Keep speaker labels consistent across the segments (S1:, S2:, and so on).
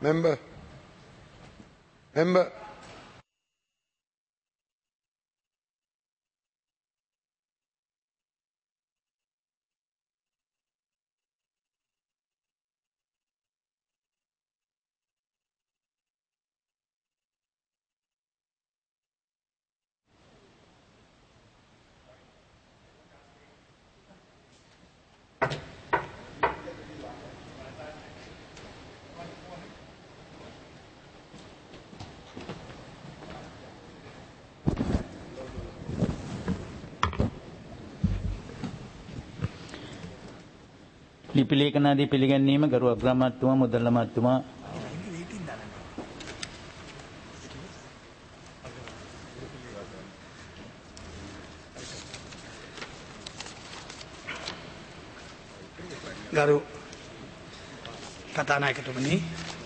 S1: Member. Member.
S2: ලිපි ලේඛනාදී පිළිගැනීම ගරු අග්‍රාමාත්‍යතුමා මුදල්ල මහත්මයා
S3: ගරු කතානායකතුමනි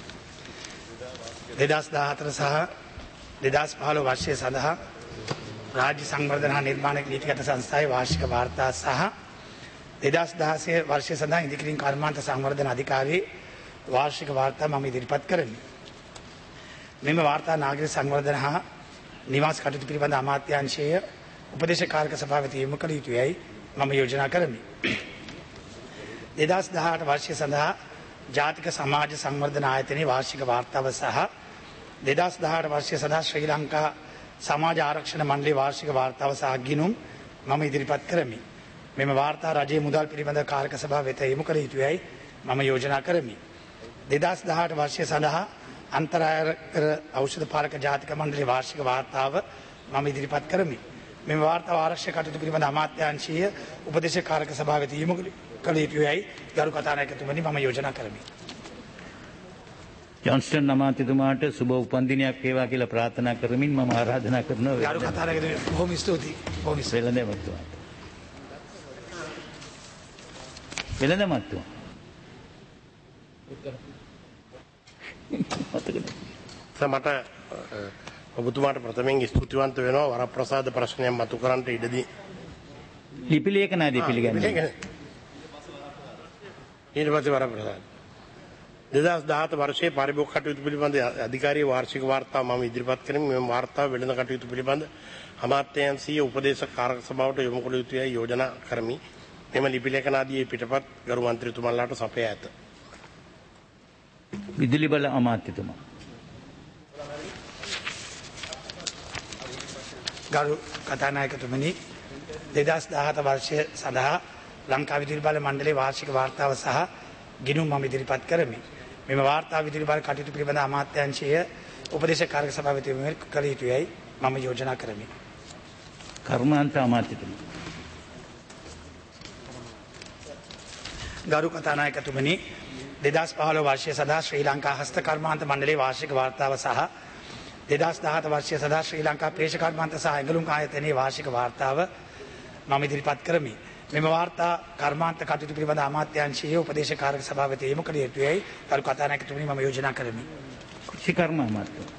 S3: 2014 සහ 2015 වර්ෂය සඳහා රාජ්‍ය සංවර්ධන හා නිර්මාණ නීතිගත සංස්ථාවේ වාර්ෂික වාර්තා සහ 2016 වර්ෂය සඳහා ඉදිකිරීම් කර්මාන්ත සංවර්ධන අධිකාරියේ වාර්ෂික වාර්තා මම ඉදිරිපත් කරමි. මෙම වාර්තා නාගරික සංවර්ධන හා නිවාස කටයුතු පිළිබඳ අමාත්‍යාංශයේ උපදේශකාරක සභාව වෙත යොමු කළ යුතුයයි මම යෝජනා කරමි. 2018 වර්ෂය සඳහා ජාතික සමාජ සංවර්ධන ආයතනයේ වාර්ෂික වාර්තාව සහ 2018 වර්ෂය සඳහා ශ්‍රී ලංකා සමාජ ආරක්ෂණ මණ්ඩලයේ වාර්ෂික වාර්තාව සහ ගිණුම් මම ඉදිරිපත් කරමි. මෙම වාර්තා රජයේ මුදල් පිළිබඳ කාරක සභාව වෙත යොමු කළ යුතුයයි මම යෝජනා කරමි. 2018 වර්ෂය සඳහා අන්තරාය කර ඖෂධ පාලක ජාතික මණ්ඩලයේ වාර්ෂික වාර්තාව මම ඉදිරිපත් කරමි. මෙම වාර්තාව ආරක්ෂක කටයුතු පිළිබඳ අමාත්‍යාංශීය උපදේශක කාරක සභාව වෙත යොමු කළ යුතුයයි ගරු කතානායකතුමනි මම යෝජනා කරමි.
S2: ජොන්ස්ටන් අමාත්‍යතුමාට සුබ උපන්දිනයක් වේවා කියලා ප්‍රාර්ථනා කරමින් මම ආරාධනා කරනවා
S3: ගරු කතානායකතුමනි බොහොම ස්තුතියි. බොහොම ස්තුතියි.
S2: වෙළඳ මහත්මයා. වෙළඳ මහත්මයා.
S4: මට ඔබතුමාට ප්‍රථමයෙන් ස්තුතිවන්ත වෙනවා වරප්‍රසාද ප්‍රශ්නයක් මතු කරන්නට ඉඩදී
S2: ලිපි ලේඛනාදී පිළිගන්නවා.
S4: ඊට පස්සේ වරප්‍රසාද 2017 වර්ෂයේ පරිභෝග කටයුතු පිළිබඳ අධිකාරිය වාර්ෂික වාර්තාව මම ඉදිරිපත් කරමි. මෙම වාර්තාව වෙළඳ කටයුතු පිළිබඳ අමාත්‍යාංශීය උපදේශක කාරක සභාවට යොමු කළ යුතුයි යෝජනා කරමි. මෙම ලිපි ලේඛනාදී පිටපත් ගරු මන්ත්‍රීතුමන්ලාට සපයා ඇත.
S2: විදුලි බල අමාත්‍යතුමා.
S3: ගරු කතානායකතුමනි 2017 වර්ෂය සඳහා ලංකා විදුලි බල මණ්ඩලයේ වාර්ෂික වාර්තාව සහ ගිණුම් මම ඉදිරිපත් කරමි. මෙම වාර්තාව විදුලි බල කටයුතු පිළිබඳ අමාත්‍යාංශයේ උපදේශක කාරක සභාව වෙත යොමු කළ යුතුයයි මම යෝජනා කරමි.
S2: කර්මාන්ත අමාත්‍යතුමා.
S3: ගරු කතානායකතුමනි 2015 වර්ෂය සඳහා ශ්‍රී ලංකා හස්ත කර්මාන්ත මණ්ඩලයේ වාර්ෂික වාර්තාව සහ 2017 වර්ෂය සඳහා ශ්‍රී ලංකා පේෂ කර්මාන්ත සහ ඇඟලුම් ආයතනයේ වාර්ෂික වාර්තාව මම ඉදිරිපත් කරමි. මෙම වාර්තා කර්මාන්ත කටයුතු පිළිබඳ අමාත්‍යාංශයේ උපදේශක කාරක සභාව වෙත යොමු කළ යුතුයයි ගරු කතානායකතුමනි මම යෝජනා කරමි.
S2: කෘෂිකර්ම අමාත්‍යතුමා.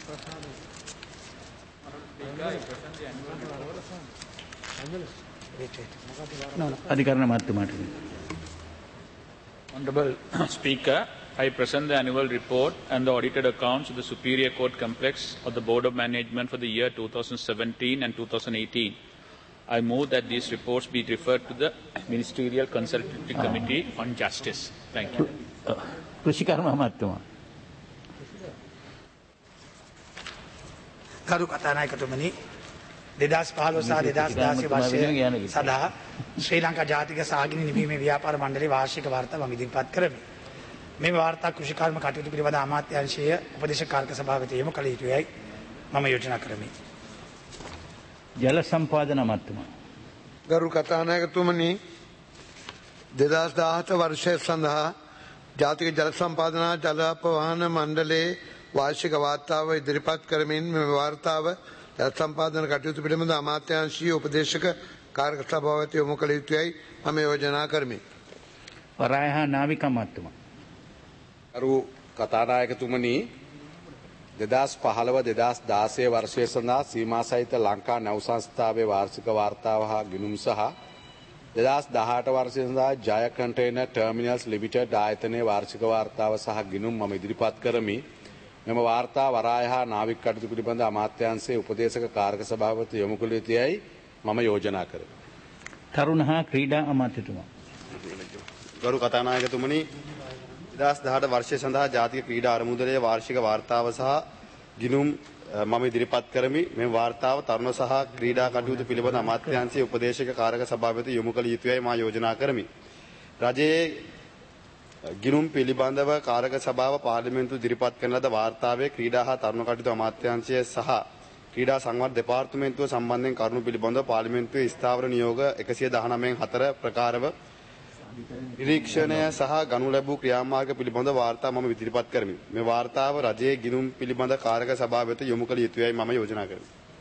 S2: අධිකරණ අමාත්‍යතුමාට.
S5: Honorable Speaker, I present the annual report and the audited accounts of the Superior Court Complex of the Board of Management for the year 2017 and 2018. I move that these reports be referred to the Ministerial Consultative Committee on Justice. Thank you.
S2: කෘෂිකර්ම අමාත්‍යතුමා.
S3: ගරු කතානායකතුමනි 2015 සහ 2016 වර්ෂය සඳහා ශ්‍රී ලංකා ජාතික සාගිනි නිවීමේ ව්‍යාපාර මණ්ඩලයේ වාර්ෂික වාර්තා මම ඉදිරිපත් කරමි. මේ වාර්තා කෘෂිකර්ම කටයුතු පිළිබඳ අමාත්‍යාංශයේ උපදේශක කාරක සභාව වෙත යොමු කළ යුතුයයි මම යෝජනා කරමි.
S2: ජල සම්පාදන අමාත්‍යතුමා.
S1: ගරු කතානායකතුමනි 2017 වර්ෂය සඳහා ජාතික ජල සම්පාදන ජල අපවාහන මණ්ඩලයේ වාර්ෂික වාර්තාව ඉදිරිපත් කරමින් මෙම වාර්තාව ජල සම්පාදන කටයුතු පිළිබඳ අමාත්‍යාංශීය උපදේශක කාරක සභාව වෙත යොමු කළ යුතුයයි මම යෝජනා කරමි.
S2: වරාය හා නාවික අමාත්‍යතුමා.
S6: ගරු කතානායකතුමනි 2015-2016 වර්ෂය සඳහා සීමා සහිත ලංකා නැව් සංස්ථාවේ වාර්ෂික වාර්තාව හා ගිණුම් සහ 2018 වර්ෂය සඳහා ජය කන්ටේනර් ටර්මිනල්ස් ලිමිටඩ් ආයතනයේ වාර්ෂික වාර්තාව සහ ගිණුම් මම ඉදිරිපත් කරමි. මෙම වාර්තා වරාය හා නාවික කටයුතු පිළිබඳ අමාත්‍යාංශයේ උපදේශක කාර්ක සභාවට යොමු කළ යුතුයයි මම යෝජනා කරමි.
S2: තරුණ හා ක්‍රීඩා අමාත්‍යතුමා.
S7: ගරු කතානායකතුමනි 2018 වර්ෂය සඳහා ජාතික ක්‍රීඩා අරමුදලේ වාර්ෂික වාර්තාව සහ ගිණුම් මම ඉදිරිපත් කරමි. මේ වාර්තාව තරුණ සහ ක්‍රීඩා කටයුතු පිළිබඳ අමාත්‍යාංශයේ උපදේශක කාර්ක සභාව වෙත යොමු කළ යුතුයයි මා යෝජනා කරමි. රජයේ ගිණුම් පිළිබඳව කාර්ක සභාව පාර්ලිමේන්තුව ඉදිරිපත් කරන ලද වාර්තාවේ ක්‍රීඩා හා තරුණ කටයුතු අමාත්‍යාංශය සහ ක්‍රීඩා සංවර්ධන දෙපාර්තමේන්තුව සම්බන්ධයෙන් කරුණු පිළිබඳව පාර්ලිමේන්තුවේ ස්ථාවර නියෝග 119/4 ප්‍රකාරව නිරීක්ෂණය සහ ගනු ලැබූ ක්‍රියාමාර්ග පිළිබඳ වාර්තා මම ඉදිරිපත් කරමි. මේ වාර්තාව රජයේ ගිණුම් පිළිබඳ කාර්ක සභාව වෙත යොමු කළ යුතුයයි මම යෝජනා කරමි.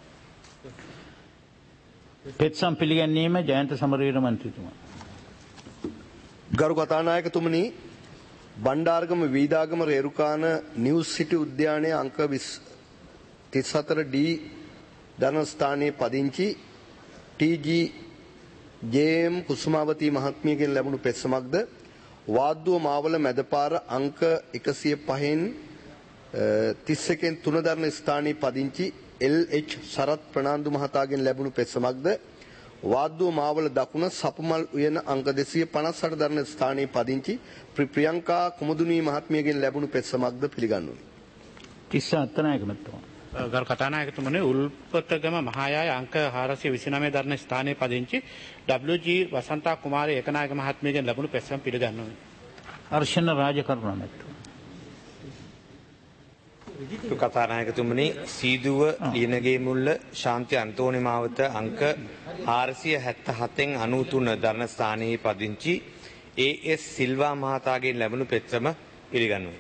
S2: පෙත්සම් පිළිගැනීම ජයන්ත සමරවීර මන්ත්‍රීතුමා.
S8: ගරු කතානායකතුමනි, බණ්ඩාරගම වීදාගම රේරුකාන නිවුස් සිටි උද්‍යානයේ අංක 34D ධනස්ථානයේ පදිංචි TG JM කුසුමාවතී මහත්මියගෙන් ලැබුණු පෙත්සමක්ද වාද්දුව මාවල මැදපාර අංක 105න් 31න් 3 දරන ස්ථානයේ පදිංචි LH සරත් ප්‍රනාන්දු මහතාගෙන් ලැබුණු පෙත්සමක්ද වාද්දුව මාවල දකුණ සපුමල් උයන අංක 258 දරන ස්ථානයේ පදිංචි ප්‍රියංකා කුමුදුනී මහත්මියගෙන් ලැබුණු පෙත්සමක්ද පිළිගන්නුනි.
S2: තිස්ස අත්තනායක මහත්මයා.
S3: ගරු කතානායකතුමනි, උල්පතගම මහායාය අංක 429 දරන ස්ථානයේ පදිංචි WG වසන්තා කුමාරී ඒකනායක මහත්මියගෙන් ලැබුණු පෙත්සම් පිළිගන්නුනි.
S2: අර්ෂණ රාජකරුණ මහත්මයා.
S9: කතානායකතුමනි, සීදුව ලියනගේ මුල්ල ශාන්ති අන්තෝනි මාවත අංක 477න් 93 දරන ස්ථානයේ පදිංචි AS සිල්වා මහතාගෙන් ලැබුණු පෙත්සම පිළිගන්නුනි.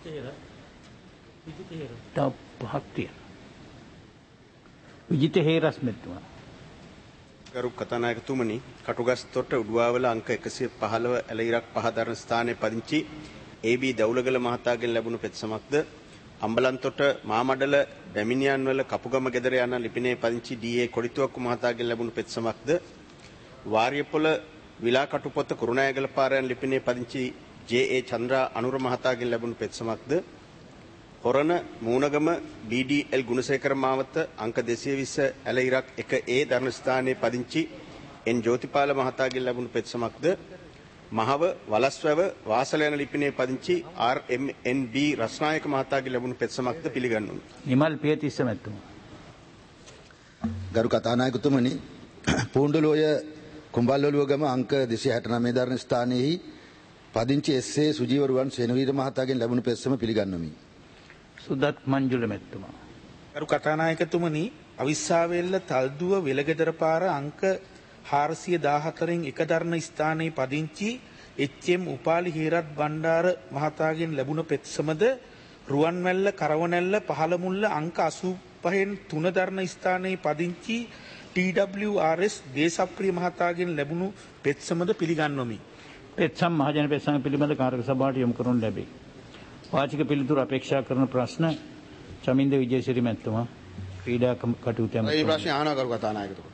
S2: තව පහක් තියෙනවා. විජිත හේරස් මෙතුමා.
S7: ගරු කතානායකතුමනි, කටුගස්තොට උඩුවාවල අංක 115 ඇලයිරක් 5 දරන ස්ථානයේ පදිංචි AB දවුලගල මහතාගෙන් ලැබුණු පෙත්සමක්ද අම්බලන්තොට මාමඩල බැමිණියන් වල කපුගම ගෙදර යන ලිපිනේ පදිංචි DA කොඩිතුවක්කු මහතාගෙන් ලැබුණු පෙත්සමක්ද වාරියපොළ විලා කටුපොත කුරුණෑගල පාර යන ලිපිනේ පදිංචි JA චන්ද්‍රා අනුර මහතාගෙන් ලැබුණු පෙත්සමක්ද හොරණ මූණගම DDL ගුණසේකර මාවත අංක 220 ඇලයිරක් 1A දරන ස්ථානයේ පදිංචි N ජෝතිපාල මහතාගෙන් ලැබුණු පෙත්සමක්ද මහව වලස්වැව වාසල යන ලිපිනේ පදිංචි RMNB රස්නායක මහතාගෙන් ලැබුණු පෙත්සමක්ද පිළිගන්නුනි.
S2: නිමල් පියතිස්ස මහත්මයා.
S10: ගරු කතානායකතුමනි, පූණ්ඩලෝය කුඹල්වලුවගම අංක 269 දරන ස්ථානයේ පදිංචි SA සුජීවරුවන් සේනවීර මහතාගෙන් ලැබුණු පෙත්සම පිළිගන්නුමි.
S2: සුදත් මංජුල මහත්මයා.
S11: ගරු කතානායකතුමනි, අවිස්සාවේල්ල තල්දුව වෙලගෙදර පාර අංක 414න් 1 දරන ස්ථානයේ පදිංචි HM උපාලි හේරත් බණ්ඩාර මහතාගෙන් ලැබුණ පෙත්සමද රුවන්වැල්ල කරවනැල්ල පහළමුල්ල අංක 85න් 3 දරන ස්ථානයේ පදිංචි TWRS දේශප්‍රිය මහතාගෙන් ලැබුණු පෙත්සමද පිළිගන්වමි.
S2: පෙත්සම් මහජන පෙත්සම් පිළිබඳ කාර්ක සභාවට යොමු කරනු ලැබේ. වාචික පිළිතුරු අපේක්ෂා කරන ප්‍රශ්න චමින්ද විජේසිරි මහත්මයා. ක්‍රීඩා කටයුතු යන
S7: මේ ප්‍රශ්නේ අහනවා ගරු කතානායකතුමා.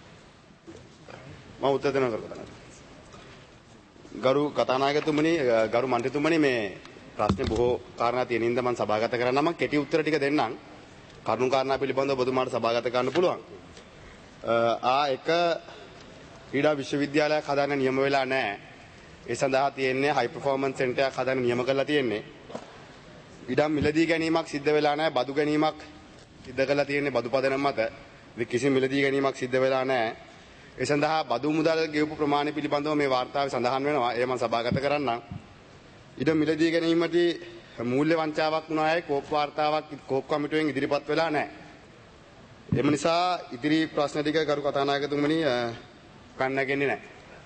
S7: මම උත්තර දෙනවා ගරු කතානායකතුමනි, ගරු මන්ත්‍රීතුමනි, මේ ප්‍රශ්නේ බොහෝ කාරණා තියෙන හින්දා මම සභාගත කරන්න මම කෙටි උත්තර ටික දෙන්නම්. කරුණු කාරණා පිළිබඳව ඔබතුමාට සභාගත කරන්න පුළුවන්. එක ක්‍රීඩා විශ්වවිද්‍යාලයක් හදාන්න නියම වෙලා නැහැ. ඒ සඳහා තියෙන්නේ හයි පර්ෆෝමන්ස් සෙන්ටර් එකක් හදාන්න නියම කරලා තියෙන්නේ. ඉඩම් මිලදී ගැනීමක් සිද්ධ වෙලා නැහැ. බදු ගැනීමක් සිද්ධ කරලා තියෙන්නේ බදු පදනම මත. කිසිම මිලදී ගැනීමක් සිද්ධ වෙලා නැහැ. ඒ සඳහා බදු මුදල් ගෙවපු ප්‍රමාණය පිළිබඳව මේ වාර්තාවේ සඳහන් වෙනවා. ඒ මම සභාගත කරන්නම්. ඉඩම් මිලදී ගැනීමට මූල්‍ය වංචාවක් වුණායයි කෝප් වාර්තාවක් කෝප් කමිටුවෙන් ඉදිරිපත් වෙලා නැහැ. එම නිසා ඉදිරි ප්‍රශ්න ටික ගරු කතානායකතුමනි කන්නගන්නේ නැහැ.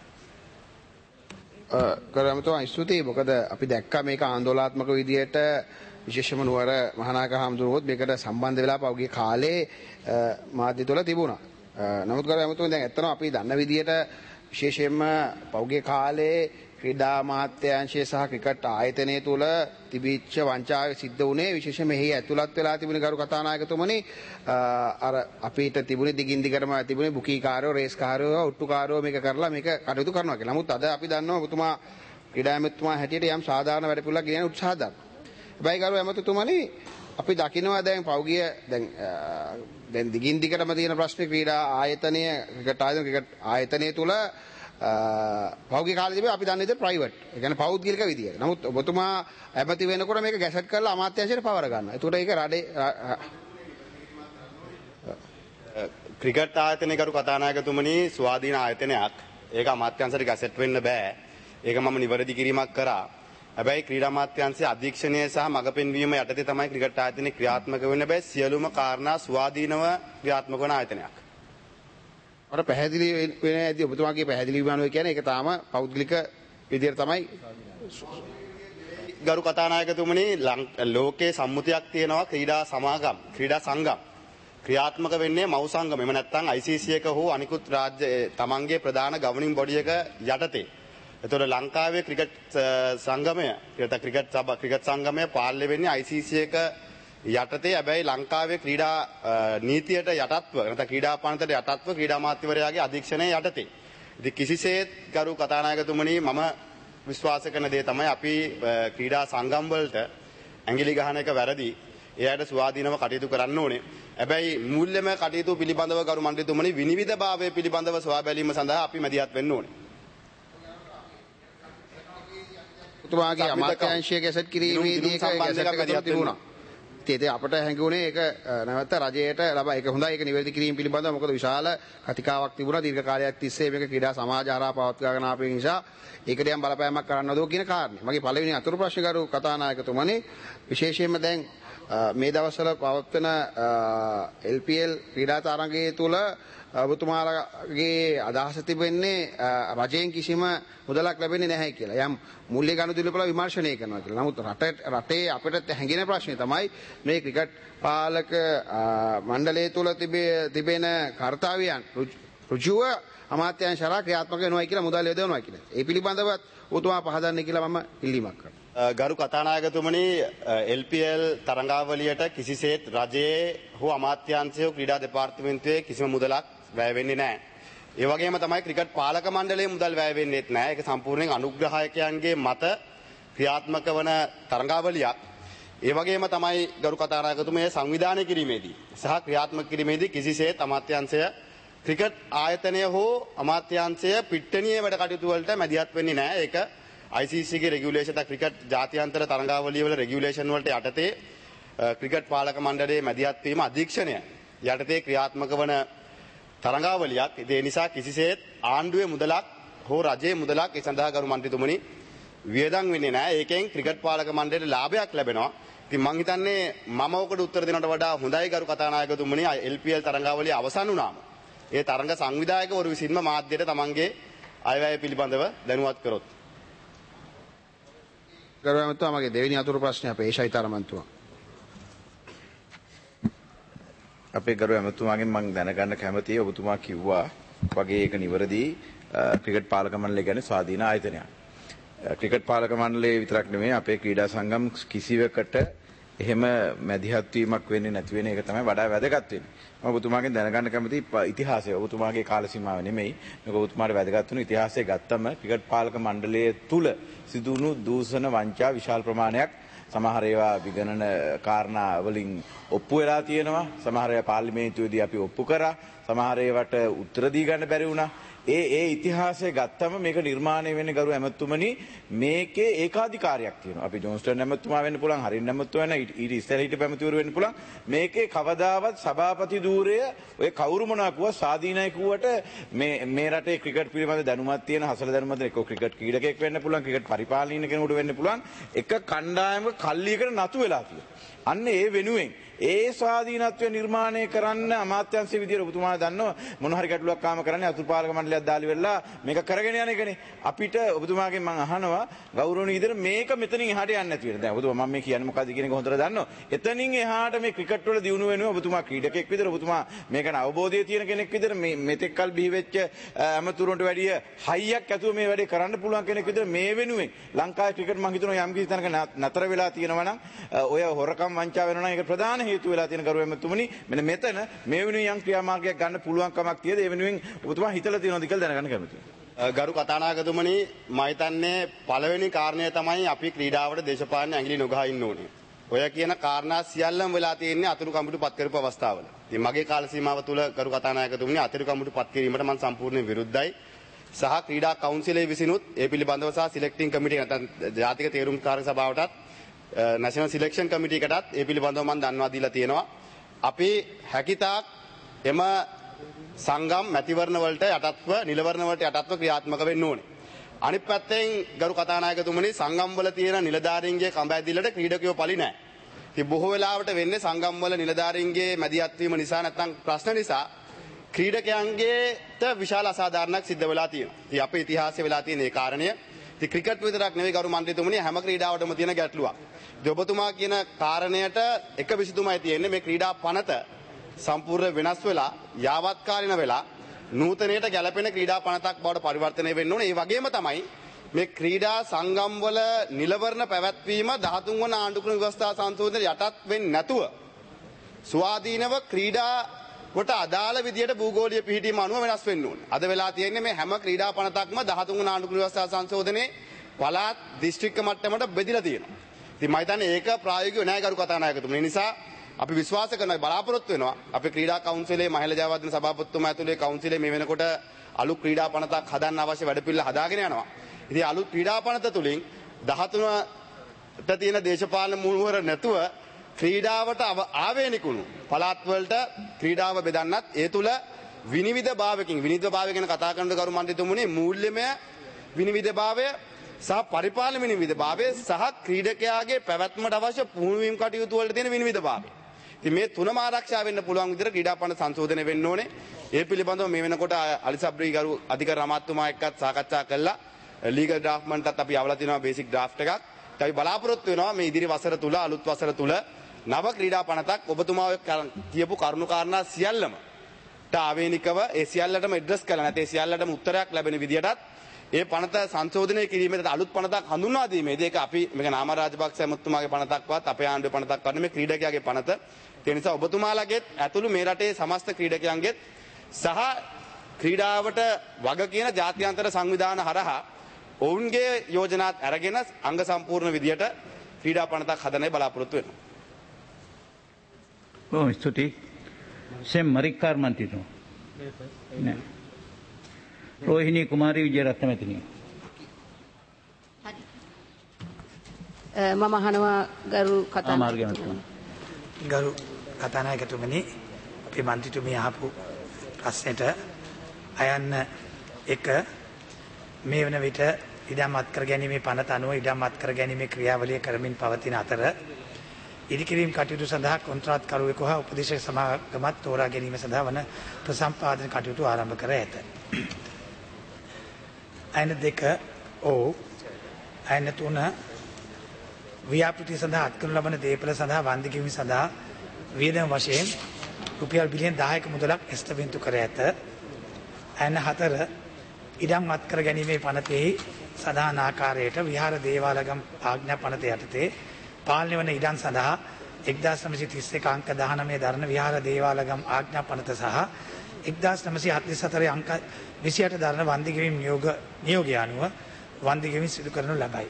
S12: කරමතුමා ස්තුතියි. මොකද අපි දැක්කා මේක ආందోලනාත්මක විදියට විශේෂම නුවර මහානායක හාමුදුරුවෝත් මේකට සම්බන්ධ වෙලා පෞගේ කාලේ මාධ්‍ය තුල තිබුණා. නමුත් කරමතුමා දැන් ඇත්තටම අපි දන්න විදියට විශේෂයෙන්ම පෞගේ කාලේ ක්‍රීඩා අමාත්‍යාංශය සහ ක්‍රිකට් ආයතනය තුළ තිබිච්ච වංචාව සිද්ධ වුණේ විශේෂයෙන්ම මෙහි ඇතුළත් වෙලා තිබුණේ ගරු කතානායකතුමනි අර අපිට තිබුණේ දිගින් දිගටම තිබුණේ බුකීකාරයෝ රේස්කාරයෝ ඔට්ටුකාරයෝ මේක කරලා මේක කටයුතු කරනවා කියලා. නමුත් අද අපි දන්නවා ඔබතුමා ක්‍රීඩා ඇමතිතුමා හැටියට යම් සාධාරණ වැඩපිළිවෙලක් ගෙන උත්සාහ දරනවා. හැබැයි ගරු ඇමතිතුමනි අපි දකිනවා දැන් පෞගිය දැන් දිගින් දිගටම තියෙන ප්‍රශ්නේ ක්‍රීඩා ආයතනය ක්‍රිකට් ආයතනය තුළ පෞද්ගලික කාලේ තිබේ අපි දන්නේ ප්‍රයිවට්. ඒ කියන්නේ පෞද්ගලික විදියට. නමුත් ඔබතුමා ඇමති වෙනකොට මේක ගැසට් කරලා අමාත්‍යාංශයට පවර ගන්නවා. ඒකට ඒක රටේ
S7: ක්‍රිකට් ආයතනයේ කරු කතානායකතුමනි ස්වාධීන ආයතනයක්. ඒක අමාත්‍යාංශයට ගැසට් වෙන්න බෑ. ඒක මම නිවැරදි කිරීමක් කරා. හැබැයි ක්‍රීඩා අමාත්‍යාංශයේ අධීක්ෂණය සහ මඟ පෙන්වීම යටතේ තමයි ක්‍රිකට් ආයතනය ක්‍රියාත්මක වෙන්න බෑ. සියලුම කාරණා ස්වාධීනව ක්‍රියාත්මක වන ආයතනයක්.
S12: අර පැහැදිලි වෙන ඇති ඔබතුමාගේ පැහැදිලි වීමano කියන්නේ ඒක තාම පෞද්ගලික විදියට තමයි
S7: ගරු කතානායකතුමනි ලෝකයේ සම්මුතියක් තියෙනවා ක්‍රීඩා සංගම් ක්‍රියාත්මක වෙන්නේ මව් සංගම. එහෙම නැත්නම් ICC එක හෝ අනිකුත් රාජ්‍ය තමන්ගේ ප්‍රධාන ගවර්නින් බොඩි එක යටතේ. එතකොට ලංකාවේ ක්‍රිකට් සංගමය ක්‍රිකට් සංගමය පාලනය වෙන්නේ ICC එක යටතේ. හැබැයි ලංකාවේ ක්‍රීඩා නීතියට යටත්ව නැත්නම් ක්‍රීඩා පනතට යටත්ව ක්‍රීඩා අමාත්‍යවරයාගේ අධීක්ෂණය යටතේ. ඉතින් කිසිසේත් ගරු කතානායකතුමනි මම විශ්වාස කරන දේ තමයි අපි ක්‍රීඩා සංගම් වලට ඇඟිලි ගහන එක වැරදි. එයාට ස්වාධීනව කටයුතු කරන්න ඕනේ. හැබැයි මූල්‍යමය කටයුතු පිළිබඳව ගරු මන්ත්‍රීතුමනි විනිවිදභාවය පිළිබඳව සොයා බැලීම සඳහා අපි මැදිහත් වෙන්න ඕනේ.
S12: ඔබතුමාගේ අමාත්‍යාංශය ගැසට් කිරීමේදී ඒක ගැසට් තිබුණා. ඉතින් අපට හැඟුණේ ඒක නැවත රජයට ලබා ඒක හොඳයි ඒක නිවැරදි කිරීම පිළිබඳව මොකද විශාල කතිකාවක් තිබුණා දීර්ඝ කාලයක් තිස්සේ මේක ක්‍රීඩා සමාජ හරහා පවත්වාගෙන ආපු නිසා ඒකට යම් බලපෑමක් කරන්නවද කියන කාරණේ. මගේ පළවෙනි අතුරු ප්‍රශ්න කරු කතානායකතුමනි විශේෂයෙන්ම දැන් මේ දවස්වල පවත්වන LPL ක්‍රීඩා තරගයේ තුල ඔබතුමාලගේ අදහස තිබෙන්නේ රජයෙන් කිසිම මුදලක් ලැබෙන්නේ නැහැ කියලා. යම් මූල්‍ය ගනුදෙනු වල විමර්ශනය කරනවා කියලා. නමුත් රටේ අපිට හැඟෙන ප්‍රශ්නේ තමයි මේ ක්‍රිකට් පාලක මණ්ඩලය තුල තිබෙන කාර්යයන් ඍජුව අමාත්‍යාංශ හරහා ක්‍රියාත්මක වෙනවා කියලා මුදල් යොදවනවා කියලා. ඒ පිළිබඳව ඔබතුමා පහදන්නේ කියලා මම ඉල්ලීමක් කරනවා.
S7: ගරු කතානායකතුමනි LPL තරඟාවලියට කිසිසේත් රජයේ හෝ අමාත්‍යාංශයේ ක්‍රීඩා දෙපාර්තමේන්තුවේ කිසිම මුදලක් වැය වෙන්නේ නැහැ. ඒ වගේම තමයි ක්‍රිකට් පාලක මණ්ඩලයේ මුදල් වැය වෙන්නේත් නැහැ. ඒක සම්පූර්ණයෙන් අනුග්‍රහයකයන්ගේ මත ක්‍රියාත්මක වන තරඟාවලියක්. ඒ වගේම තමයි ගරු කතානායකතුමේ සංවිධානය කිරීමේදී සහ ක්‍රියාත්මක කිරීමේදී කිසිසේත් අමාත්‍යාංශය ක්‍රිකට් ආයතනය හෝ අමාත්‍යාංශය පිට්ටනියේ වැඩ කටයුතු වලට මැදිහත් වෙන්නේ නැහැ. ඒක ICC ගේ රෙගියුලේෂන් ක්‍රිකට් ජාත්‍යන්තර තරඟාවලිය වල රෙගියුලේෂන් වලට යටතේ ක්‍රිකට් පාලක මණ්ඩලයේ මැදිහත් වීම අධීක්ෂණය යටතේ ක්‍රියාත්මක වන තරඟාවලියක්. ඒ නිසා කිසිසේත් ආණ්ඩුවේ මුදලක් හෝ රජයේ මුදලක් ඒ සඳහා ගරු මන්ත්‍රීතුමනි වියදම් වෙන්නේ නැහැ. ඒකෙන් ක්‍රිකට් පාලක මණ්ඩලයට ලාභයක් ලැබෙනවා. ඉතින් මම හිතන්නේ මම ඔකට උත්තර දෙනවට වඩා හොඳයි ගරු කතානායකතුමනි LPL තරඟාවලිය අවසන් වුණාම ඒ තරඟ සංවිධායකවරු විසින්ම මාධ්‍යයට තමන්ගේ අයවැය පිළිබඳව දැනුවත් කරොත්.
S12: ගරු ඇමතුමා මගේ දෙවෙනි අතුරු ප්‍රශ්නය අපේ ඒෂයිතාර මන්ත්‍රීතුමා.
S13: අපේ ගරු ඇමතුමාගෙන් මම දැනගන්න කැමතියි ඔබතුමා කිව්වා වගේ ඒක නිවැරදි ක්‍රිකට් පාලක මණ්ඩලය කියන්නේ ස්වාධීන ආයතනයක්. ක්‍රිකට් පාලක මණ්ඩලයේ විතරක් නෙමෙයි අපේ ක්‍රීඩා සංගම් කිසිවකට එහෙම මැදිහත් වීමක් වෙන්නේ නැති වෙන එක තමයි වඩා වැදගත් වෙන්නේ. මම ඔබතුමාගෙන් දැනගන්න කැමතියි ඉතිහාසය ඔබතුමාගේ කාල සීමාව නෙමෙයි මේක ඔබතුමාට වැදගත් වුණු ඉතිහාසය ගත්තම ක්‍රිකට් පාලක මණ්ඩලයේ තුල සිදුණු දූෂණ වංචා විශාල ප්‍රමාණයක් සමහර ඒවා විගණන කාරණා වලින් ඔප්පු වෙලා තියෙනවා. සමහර ඒවා පාර්ලිමේන්තුවේදී අපි ඔප්පු කරා. සමහර ඒවාට උත්තර දී ගන්න බැරි වුණා. ඒ ඉතිහාසය ගත්තම මේක නිර්මාණය වෙන්නේ ගරු ඇමතුමනි මේකේ ඒකාධිකාරයක් තියෙනවා. අපි ජෝන්ස්ටන් ඇමතුමා වෙන්න පුළුවන්, හරින් ඇමතුමා වෙන්න, ඊට ඉස්සෙල්ලා හිටපු ඇමතිවරු වෙන්න පුළුවන්. මේකේ කවදාවත් සභාපති ධූරය ඔය කවුරු මොනවා කිව්වා ස්වාධීනයි කිව්වට මේ රටේ ක්‍රිකට් පිළිබඳ දැනුමක් තියෙන හසල දැනුමක් තියෙන එක්ක ක්‍රිකට් ක්‍රීඩකයෙක් වෙන්න පුළුවන්, ක්‍රිකට් පරිපාලන කෙනෙකුට වෙන්න පුළුවන්. එක කණ්ඩායමක කල්ලියකට නතු වෙලා තියෙනවා. අන්න ඒ වෙනුවෙන් ඒ ස්වාධීනත්වය නිර්මාණය කරන්න අමාත්‍යාංශයේ විදියට ඔබතුමා දන්නවා මොන හරි ගැටලුවක් කාම කරන්නේ අතුරුපාලක මණ්ඩලයක් දාලි වෙලා මේක කරගෙන යන එකනේ. අපිට ඔබතුමාගෙන් මම අහනවා ගෞරවනීය විදියට මේක මෙතනින් එහාට යන්නේ නැති වෙන. දැන් ඔබතුමා මම මේ කියන්නේ මොකද්ද කියන එක හොඳට දන්නවා. එතනින් එහාට මේ ක්‍රිකට් වල දියුණුව වෙනවා ඔබතුමා ක්‍රීඩකෙක් විදියට ඔබතුමා මේකන අවබෝධය තියෙන කෙනෙක් විදියට මේ මෙතෙක්කල් බිහි වෙච්ච ඇමතුරුන්ට වැඩිය හයියක් ඇතුව මේ වැඩේ කරන්න පුළුවන් කෙනෙක් විදියට මේ වෙනුවෙන් ලංකාවේ ක්‍රිකට් මම හිතනවා යම් කිසි තැනක නතර වෙලා තියෙනවා නම් ඔය හොරකම් වංචා වෙනවා නම් ඒක ප්‍රධාන හේතු වෙලා තියෙන ගරුව එමෙතුමනි මෙන්න මෙතන මේ වෙනුවෙන් යම් ක්‍රියාමාර්ගයක් ගන්න පුළුවන් කමක් තියෙද ඒ වෙනුවෙන් ඔබතුමා හිතලා තියෙනවද කියලා දැනගන්න කැමතියි.
S7: ගරු කතානායකතුමනි මම හිතන්නේ පළවෙනි කාරණය තමයි අපි ක්‍රීඩාවට දේශපාලන ඇඟිලි නොගහ ඉන්න ඕනේ. ඔය කියන කාරණා සියල්ලම වෙලා තියෙන්නේ අතුරු කමිටු පත් කරපු අවස්ථාවල. ඉතින් මගේ කාල සීමාව තුල ගරු කතානායකතුමනි අතුරු කමිටු පත් කිරීමට මම සම්පූර්ණයෙන් විරුද්ධයි. සහ ක්‍රීඩා කවුන්සිලයේ විසිනුත් ඒ පිළිබඳව සහ සිලෙක්ටිං කමිටුව නැත්නම් ජාතික තේරුම් කාර්ය සභාවටත් නැෂනල් සිලෙක්ෂන් කමිටු එකටත් ඒ පිළිබඳව මම දන්වා දීලා තියෙනවා. අපි හැකිතාක් එම සංගම් මැතිවරණ වලට යටත්ව නිලවරණ වලට යටත්ව ක්‍රියාත්මක වෙන්න ඕනේ. අනිත් පැත්තෙන් ගරු කතානායකතුමනි සංගම් වල තියෙන නිලධාරීන්ගේ කඹ ඇදිල්ලට ක්‍රීඩකයෝ පලි නැහැ. ඉතින් බොහෝ වෙලාවට වෙන්නේ සංගම් වල නිලධාරීන්ගේ මැදිහත් වීම නිසා නැත්නම් ප්‍රශ්න නිසා ක්‍රීඩකයන්ගේට විශාල අසාධාරණයක් සිද්ධ වෙලා තියෙනවා. ඉතින් අපේ ඉතිහාසයේ වෙලා තියෙන ඒ කාරණය ඉතින් ක්‍රිකට් විතරක් නෙවෙයි ගරු මන්ත්‍රීතුමනි හැම ක්‍රීඩාවකටම තියෙන ගැටලුවක්. ඉතින් ඔබතුමා කියන කාරණයට එක විසඳුමයි තියෙන්නේ මේ ක්‍රීඩා පනත සම්පූර්ණ වෙනස් වෙලා යාවත්කාලින වෙලා නූතනයට ගැලපෙන ක්‍රීඩා පනතක් බවට පරිවර්තනය වෙන්න ඕනේ. ඒ වගේම තමයි මේ ක්‍රීඩා සංගම් වල නිලවරණ පැවැත්වීම 13 වන ආණ්ඩුක්‍රම ව්‍යවස්ථා සංශෝධනයට යටත් වෙන්නේ නැතුව ස්වාධීනව ක්‍රීඩා කොට අදාළ විදියට භූගෝලීය පිහිටීම අනුව වෙනස් වෙන්න ඕනේ. අද වෙලා තියෙන්නේ මේ හැම ක්‍රීඩා පනතක්ම 13 වන ආණ්ඩුක්‍රම ව්‍යවස්ථා සංශෝධනයේ පළාත් දිස්ත්‍රික්ක මට්ටමට බෙදලා තියෙනවා. ඉතින් මම හිතන්නේ ඒක ප්‍රායෝගිකව නෑ ගරු කතානායකතුමනි. ඒ නිසා අපි විශ්වාස කරනවා බලාපොරොත්තු වෙනවා අපේ ක්‍රීඩා කවුන්සිලයේ මහිලා ජයවර්ධන සභාපතිතුමා ඇතුළේ කවුන්සිලයේ මේ වෙනකොට අලුත් ක්‍රීඩා පනතක් හදන්න අවශ්‍ය වැඩපිළිවෙල හදාගෙන යනවා. ඉතින් අලුත් ක්‍රීඩා පනත තුලින් 13ට තියෙන දේශපාලන මුල්වර නැතුව ක්‍රීඩාවට ආවේනිකුණු පළාත් වලට ක්‍රීඩාව බෙදන්නත් ඒ තුල විනිවිදභාවකින් විනිවිදභාවය ගැන කතා කරනකොට ගරු මන්ත්‍රීතුමනි මූල්‍යමය විනිවිදභාවය සහ පරිපාලන විනිවිදභාවය සහ ක්‍රීඩකයාගේ පැවැත්මට අවශ්‍ය පුහුණුවීම් කටයුතු වලට තියෙන විනිවිදභාවය. ඉතින් මේ තුනම ආරක්ෂා වෙන්න පුළුවන් විදිහට ක්‍රීඩා පනත සංශෝධනය වෙන්න ඕනේ. ඒ පිළිබඳව මේ වෙනකොට අලිසබ්‍රි ගරු අධිකරණ අමාත්‍යතුමා එක්කත් සාකච්ඡා කළා. ලීගල් ඩ්‍රාෆ්ට්මන්ට්ටත් අපි අවලා තිනවා බේසික් ඩ්‍රාෆ්ට් එකක්. අපි බලාපොරොත්තු වෙනවා මේ ඉදිරි වසර තුල අලුත් වසර තුල නව ක්‍රීඩා පනතක් ඔබතුමා කියපු කරුණු කාරණා සියල්ලම ආවේනිකව ඒ සියල්ලටම ඇඩ්‍රස් කළා නැත්නම් ඒ සියල්ලටම උත්තරයක් ලැබෙන විදියටත් ඒ පනත සංශෝධනය කිරීමේදී අලුත් පනතක් හඳුන්වා දීමේදී ඒක අපි මේක නාම රාජපක්ෂ ඇමතුමාගේ පනතක්වත් අපේ ආණ්ඩුවේ පනතක්වත් නෙමෙයි ක්‍රීඩකයාගේ පනත. ඒ නිසා ඔබතුමාලගෙත් ඇතුළු මේ රටේ සමස්ත ක්‍රීඩකයන්ගෙත් සහ ක්‍රීඩාවට වග කියන ජාත්‍යන්තර සංවිධාන හරහා ඔවුන්ගේ යෝජනාත් අරගෙන අංග සම්පූර්ණ විදියට ක්‍රීඩා පනතක් හදන්නයි බලාපොරොත්තු වෙනවා.
S2: බොහොම ස්තුතියි. සෙම් මරික්කාර් මන්ත්‍රීතුමා. නෑ. रोहिणी कुमारी विजयरत्न මෙතනිය.
S14: මම අහනවා ගරු
S3: කතානායකතුමනි අපේ මන්ත්‍රීතුමිය අහපු ප්‍රශ්නෙට අයන්න එක මේ වන විට ඉඩම් අත්කර ගැනීමේ පනත අනුව ඉඩම් අත්කර ගැනීමේ ක්‍රියාවලිය කරමින් පවතින අතර ඉදිකිරීම් කටයුතු සඳහා කොන්ත්‍රාත්කරුවෙකු හා උපදේශක සමාගමත් තෝරා ගැනීම සඳහා වන ප්‍රසම්පාදන කටයුතු ආරම්භ කර ඇත. අයන 2 අයන 3 ව්‍යාපෘති සඳහා අත්කරනු ලබන දේපල සඳහා වන්දි ගෙවීම සඳහා වියදම් වශයෙන් රුපියල් බිලියන 10ක මුදලක් එස්තමෙන්තු කර ඇත. අයන 4 ඉඩම් අත්කර ගැනීමේ පනතෙහි සඳහන් ආකාරයට විහාර දේවාලගම් ආඥා පනත යටතේ පාලනය වන ඉඩම් සඳහා 1931 අංක 19 දරන විහාර දේවාලගම් ආඥා පනත සහ 1944 අංක 28 දරන වන්දි ගෙවීම් නියෝගය අනුව වන්දි ගෙවීම් සිදු කරනු ලබයි.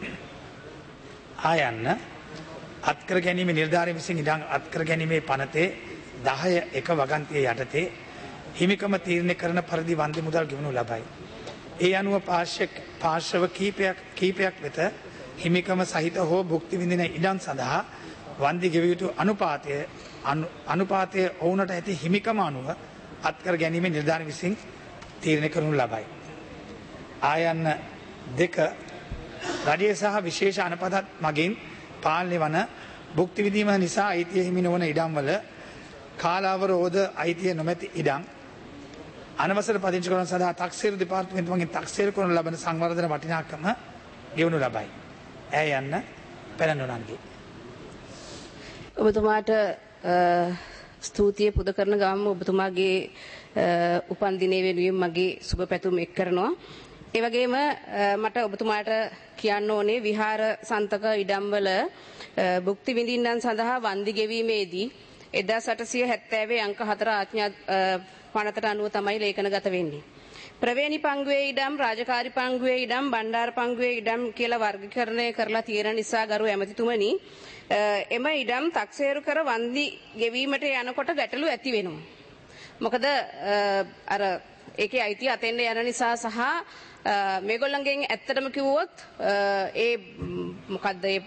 S3: ආයන්න අත්කර ගැනීමේ නිලධාරීන් විසින් ඉඩම් අත්කර ගැනීමේ පනතේ 10 වගන්තිය යටතේ හිමිකම තීරණය කරන පරිදි වන්දි මුදල් ගෙවනු ලබයි. ඒ අනුව පාර්ශව කීපයක් වෙත හිමිකම සහිත හෝ භුක්ති විඳින ඉඩම් සඳහා වන්දි ගෙවිය යුතු අනුපාතය ඔවුනට ඇති හිමිකම අනුව අත්කර ගැනීමේ නිලධාරීන් විසින් තීරණය කරනු ලබයි. ආයන්න 2 රජය සහ විශේෂ අනපතත් මගින් පාලනය වන භුක්ති විඳීම නිසා අයිතිය හිමි නොවන ඉඩම්වල කාලාවරෝධ අයිතිය නොමැති ඉඩම් අනවසර පදිංචි කරන සඳහා තක්සේරු දෙපාර්තමේන්තුවකින් තක්සේරු කරන ලබන සංවර්ධන වටිනාකම ගෙවනු ලබයි. ඇය යන්න පැනනුනන්ගේ.
S14: ඔබතුමාට ස්තුතිය පුද කරන ගමම ඔබතුමාගේ උපන් දිනේ වෙනුවෙන් මගේ සුබ පැතුම් එක් කරනවා. ඒ වගේම මට ඔබතුමාට කියන්න ඕනේ විහාර සන්තක ඉඩම්වල භුක්ති විඳින්නන් සඳහා වන්දි ගෙවීමේදී 1870 අංක 4 ආඥා පනතට අනුව තමයි ලේඛනගත වෙන්නේ. ප්‍රවේණි පංගුවේ ඉඩම්, රාජකාරී පංගුවේ ඉඩම්, බණ්ඩාර පංගුවේ ඉඩම් කියලා වර්ගීකරණය කරලා තියෙන නිසා ගරු ඇමතිතුමනි එම ඉඩම් තක්සේරු කර වන්දි ගෙවීමට යනකොට ගැටලු ඇති වෙනවා. මොකද අර ඒකේ අයිතිය අතෙන්ද යන නිසා සහ මේගොල්ලන්ගෙන් ඇත්තටම කිව්වොත් ඒ මොකද්ද ඒ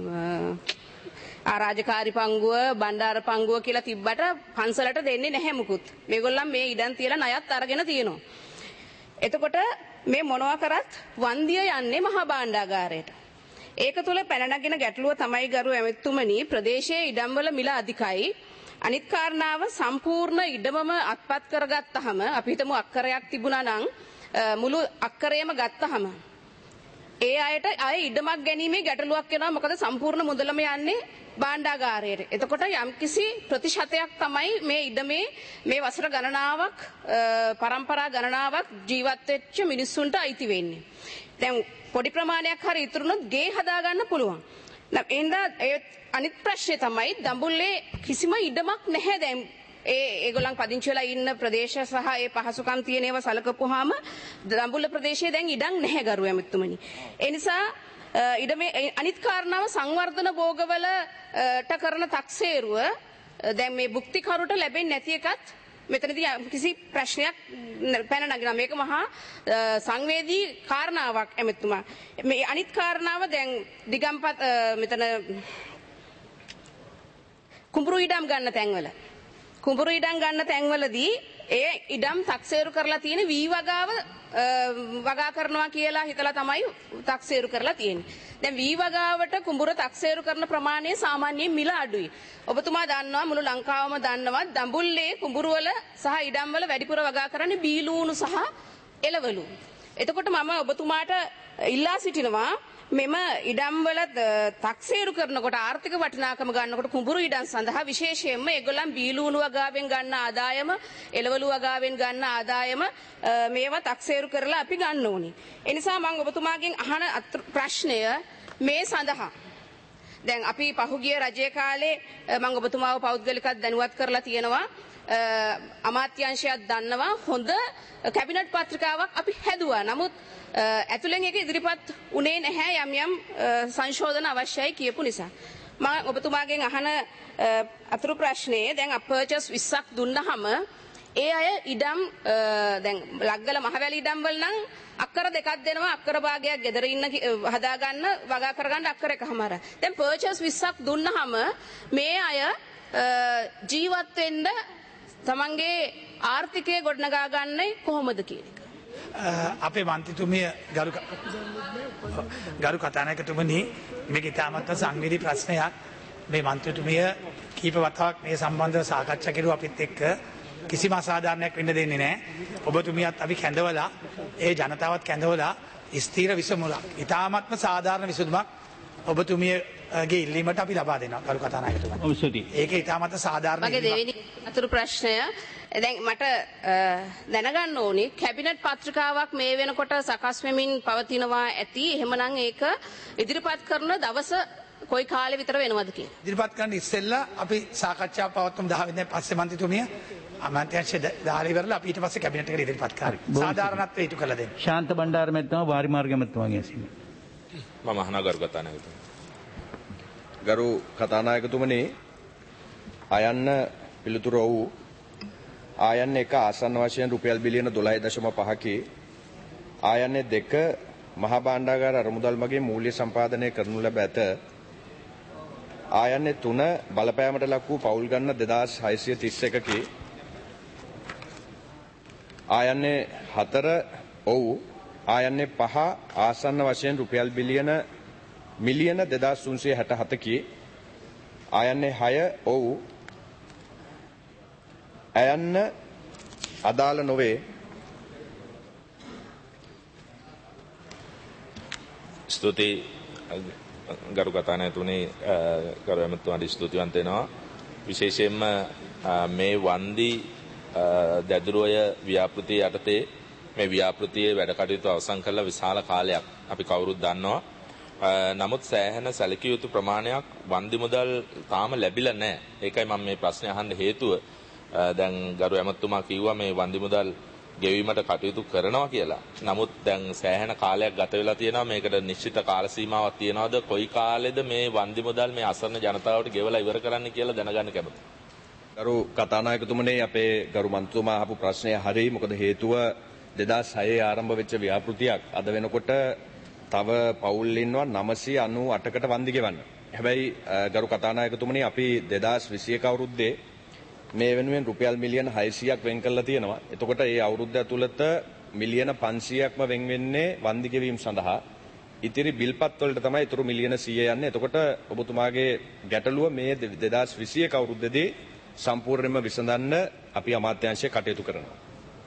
S14: රාජකාරී පංගුව බණ්ඩාර පංගුව කියලා තිබ්බට පන්සලට දෙන්නේ නැහැ මුකුත්. මේගොල්ලන් මේ ඉඩම් තියලා ණයත් අරගෙන තියෙනවා. එතකොට මේ මොනවා කරත් වන්දිය යන්නේ මහා භාණ්ඩාගාරයට. ඒක තුළ පැන නගින ගැටලුව තමයි ගරු ඇමතිතුමනි ප්‍රදේශයේ ඉඩම්වල මිල අධිකයි. අනිත් කාරණාව සම්පූර්ණ ඉඩමම අත්පත් කරගත්තාම අපි හිතමු අක්කරයක් තිබුණා නම් මුළු අක්කරයම ගත්තාම ඒ අයට ආයේ ඉඩමක් ගැනීමේ ගැටලුවක් වෙනවා. මොකද සම්පූර්ණ මුදලම යන්නේ භාණ්ඩාගාරයට. එතකොට යම්කිසි ප්‍රතිශතයක් තමයි මේ ඉඩමේ මේ වසර ගණනාවක් පරම්පරා ගණනාවක් ජීවත් වෙච්ච මිනිස්සුන්ට අයිති වෙන්නේ. දැන් පොඩි ප්‍රමාණයක් හරි ඉතුරුනොත් ගේ හදා ගන්න පුළුවන්. එහෙනම් අනිත් ප්‍රශ්නේ තමයි දඹුල්ලේ කිසිම ඉඩමක් නැහැ දැන්. ඒගොල්ලන් පදිංචි වෙලා ඉන්න ප්‍රදේශ සහ ඒ පහසුකම් තියෙන ඒවා සලකපුවාම දඹුල්ල ප්‍රදේශයේ දැන් ඉඩම් නැහැ ගරු ඇමතුමනි. ඒ නිසා ඉඩමේ අනිත් කාරණාව සංවර්ධන භෝගවලට කරන තක්සේරුව දැන් මේ භුක්තිකරුට ලැබෙන්නේ නැති එකත් මෙතනදී කිසි ප්‍රශ්නයක් පැන නගිනවා. මේක මහා සංවේදී කාරණාවක් ඇමතුමා. මේ අනිත් කාරණාව දැන් දිගම්පත් මෙතන කුඹුරු ඉඩම් ගන්න තැන්වල කුඹුරු ඉඩම් ගන්න තැන්වලදී ඒ ඉඩම් තක්සේරු කරලා තියෙන වී වගාව වගා කරනවා කියලා හිතලා තමයි තක්සේරු කරලා තියෙන්නේ. දැන් වී වගාවට කුඹුර තක්සේරු කරන ප්‍රමාණය සාමාන්‍යයෙන් මිල අඩුයි. ඔබතුමා දන්නවා මුළු ලංකාවම දන්නවා දඹුල්ලේ කුඹුරු වල සහ ඉඩම් වල වැඩිපුර වගා කරන්නේ බීලූණු සහ එළවලු. එතකොට මම ඔබතුමාට ඉල්ලා සිටිනවා මෙම ඉඩම් වල තක්සේරු කරනකොට ආර්ථික වටිනාකම ගන්නකොට කුඹුරු ඉඩම් සඳහා විශේෂයෙන්ම ඒගොල්ලන් බීලූණු වගාවෙන් ගන්න ආදායම එළවලු වගාවෙන් ගන්න ආදායම මේවා තක්සේරු කරලා අපි ගන්න ඕනේ. ඒ නිසා මම ඔබතුමාගෙන් අහන ප්‍රශ්නය මේ සඳහා දැන් අපි පහුගිය රජයේ කාලේ මම ඔබතුමාව පෞද්ගලිකව දැනුවත් කරලා තියෙනවා අමාත්‍යාංශයක් දන්නවා හොඳ කැබිනට් පත්‍රිකාවක් අපි හැදුවා. නමුත් ඇතුළෙන් ඒක ඉදිරිපත් උනේ නැහැ යම් යම් සංශෝධන අවශ්‍යයි කියපු නිසා. මම ඔබතුමාගෙන් අහන අතුරු ප්‍රශ්නේ දැන් අපර්චස් 20ක් දුන්නාම ඒ අය ඉඩම් දැන් ලග්ගල මහවැලි ඉඩම් වල නම් අක්කර දෙකක් දෙනවා අක්කර භාගයක් ගෙදර ඉන්න හදා ගන්න වගා කර ගන්න අක්කර එකමාර. දැන් පර්චස් 20ක් දුන්නාම මේ අය ජීවත් වෙන්න තමන්ගේ ආර්ථිකය ගොඩනගා ගන්නේ කොහොමද කියන එක.
S3: අපේ මන්ත්‍රීතුමිය ගරු කතානායකතුමනි මේක ඉතාමත් සංවේදී ප්‍රශ්නයක්. මේ මන්ත්‍රීතුමිය කීප වතාවක් මේ සම්බන්ධව සාකච්ඡා කෙරුවා අපිත් එක්ක. කිසිම අසාධාරණයක් වෙන්න දෙන්නේ නැහැ. ඔබතුමියත් අපි කැඳවලා ඒ ජනතාවත් කැඳවලා ස්ථීර විසඳුමක් ඉතාමත්ම සාධාරණ විසඳුමක් ඔබතුමියගේ ඉල්ලීමට අපි ලබා දෙනවා ගරු කතානායකතුමනි. ඒක ඉතාමත් සාධාරණ.
S14: මගේ දෙවෙනි අතුරු ප්‍රශ්නය දැන් මට දැනගන්න ඕනේ කැබිනට් පත්‍රිකාවක් මේ වෙනකොට සකස් වෙමින් පවතිනවා ඇති. එහෙමනම් ඒක ඉදිරිපත් කරන දවස කොයි කාලෙ විතර වෙනවද කියලා.
S3: ඉදිරිපත් කරන්න ඉස්සෙල්ලා අපි සාකච්ඡාව පවත්වමු 10 වෙනිදා පස්සේ මන්ත්‍රීතුමිය අමාත්‍යාංශය දාලා ඉවරලා අපි ඊට පස්සේ කැබිනට් එකට ඉදිරිපත් කරමු. සාධාරණත්වය ඉටු කළ දෙන්න.
S2: ශාන්ත බණ්ඩාර මැතිතුමා වාරි මාර්ග මැතිතුමාගේ ඇසීම.
S13: මම අහන ගරු කතානායකතුමනි. ගරු කතානායකතුමනි අයන්න පිළිතුර වූ ආයන්න එක ආසන්න වශයෙන් රුපියල් බිලියන 12.5කි ආයන්නේ 2 මහා භාණ්ඩාගාර අරමුදල් මගින් මූල්‍ය සම්පාදනය කරනු ලැබ ඇත. ආයන්නේ 3 බලපෑමට ලක් වූ පවුල් ගණන 2631කි. ආයන්නේ 4 ඔව් ආයන්නේ 5 ආසන්න වශයෙන් රුපියල් මිලියන 2367කි.
S15: ආයන්නේ 6 ඔව්. අයන්න අදාළ නොවේ.
S16: ස්තුති ගරු කතානායකතුමනි ගරු ඇමතුමාට ස්තුතිවන්ත වෙනවා. විශේෂයෙන්ම මේ වන්දි දැදුරුවය ව්‍යාපෘතිය යටතේ මේ ව්‍යාපෘතියේ වැඩ කටයුතු අවසන් කරලා විශාල කාලයක් අපි කවුරුත් දන්නවා. නමුත් සෑහෙන සැලකිය යුතු ප්‍රමාණයක් වන්දි මුදල් තාම ලැබිලා නැහැ. ඒකයි මම මේ ප්‍රශ්නේ අහන්න හේතුව. දැන් ගරු ඇමතුමා කිව්වා මේ වන්දි මුදල් ගෙවීමට කටයුතු කරනවා කියලා. නමුත් දැන් සෑහෙන කාලයක් ගත වෙලා තියෙනවා. මේකට නිශ්චිත කාල සීමාවක් තියනවාද? කොයි කාලෙද මේ වන්දි මුදල් මේ අසරණ ජනතාවට ගෙවලා ඉවර කරන්න කියලා දැනගන්න කැමතියි.
S15: ගරු කතානායකතුමනි අපේ ගරු මන්ත්‍රීතුමා අහපු ප්‍රශ්නය හරියි. මොකද හේතුව 2006 ආරම්භ වෙච්ච ව්‍යාපෘතියක් අද වෙනකොට තව පවුල් ඉන්නවා 998කට වන්දි ගෙවන්න. හැබැයි ගරු කතානායකතුමනි අපි 2021 අවුරුද්දේ මේ වෙනුවෙන් රුපියල් මිලියන 600ක් වෙන් කරලා තියෙනවා. එතකොට මේ අවුරුද්ද ඇතුළත මිලියන 500ක්ම වෙන් වෙන්නේ වන්දි ගෙවීම සඳහා. ඉතිරි බිල්පත් වලට තමයි ඊටු මිලියන 100 යන්නේ. එතකොට ඔබතුමාගේ ගැටලුව මේ 2021 අවුරුද්දේදී සම්පූර්ණයෙන්ම විසඳන්න අපි අමාත්‍යාංශය කටයුතු කරනවා.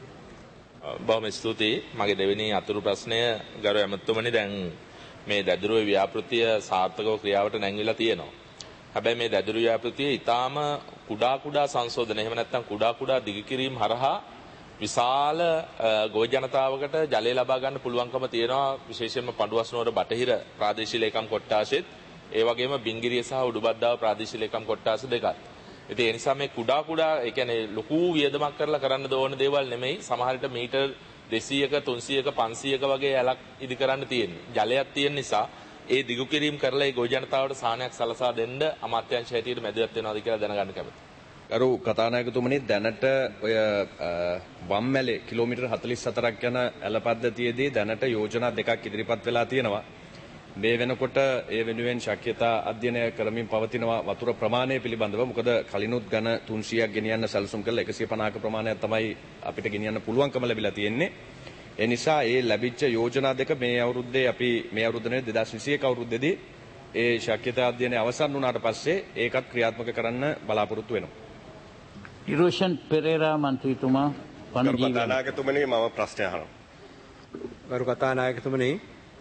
S16: බොහොම ස්තුතියි. මගේ දෙවෙනි අතුරු ප්‍රශ්නය ගරු ඇමතුමනි දැන් මේ දැදුරුවේ ව්‍යාපෘතිය සාර්ථකව ක්‍රියාවට නැංවිලා තියෙනවා. හැබැයි මේ දැදුරු ව්‍යාපෘතියේ ඊටාම කුඩා සංශෝධන එහෙම නැත්නම් කුඩා දිග කිරීම හරහා විශාල ගොවි ජනතාවකට ජලය ලබා ගන්න පුළුවන්කම තියෙනවා. විශේෂයෙන්ම පඬුවස්නුවර බටහිර ප්‍රාදේශීය ලේකම් කොට්ටාසෙත් ඒ වගේම බිංගිරිය සහ උඩුබද්දාව ප්‍රාදේශීය ලේකම් කොට්ටාස දෙකත්. ඉතින් ඒ නිසා මේ කුඩා ඒ කියන්නේ ලොකු වියදමක් කරලා කරන්න ඕන දේවල් නෙමෙයි. සමහර විට මීටර් 200ක 300ක 500ක වගේ ඇලක් ඉදි කරන්න තියෙන්නේ. ජලයක් තියෙන නිසා ඒ දිගු කිරීම කරලා ඒ ගොවි ජනතාවට සාහනයක් සලසා දෙන්න අමාත්‍යාංශ හැටියට මැදිහත් වෙනවාද කියලා දැනගන්න කැමතියි.
S15: ගරු කතානායකතුමනි දැනට ඔය වම්මැලේ කිලෝමීටර් 44ක් යන ඇල පද්ධතියේදී දැනට යෝජනා දෙකක් ඉදිරිපත් වෙලා තියෙනවා. මේ වෙනකොට ඒ වෙනුවෙන් ශක්්‍යතා අධ්‍යයනය කරමින් පවතිනවා වතුර ප්‍රමාණය පිළිබඳව. මොකද කලිනුත් ඝන 300ක් ගෙනියන්න සැලසුම් කරලා 150ක ප්‍රමාණයක් තමයි අපිට ගෙනියන්න පුළුවන්කම ලැබිලා තියෙන්නේ. ඒ නිසා ඒ ලැබිච්ච යෝජනා දෙක මේ අවුරුද්දේ අපි මේ අවුරුද්දේ 2021 අවුරුද්දේදී ඒ ශක්්‍යතා අධ්‍යයනය අවසන් වුණාට පස්සේ ඒකත් ක්‍රියාත්මක කරන්න බලාපොරොත්තු වෙනවා.
S2: ඉරෝෂන් පෙරේරා මන්ත්‍රීතුමා
S17: ගරු කතානායකතුමනි මම ප්‍රශ්නය අහනවා. ගරු කතානායකතුමනි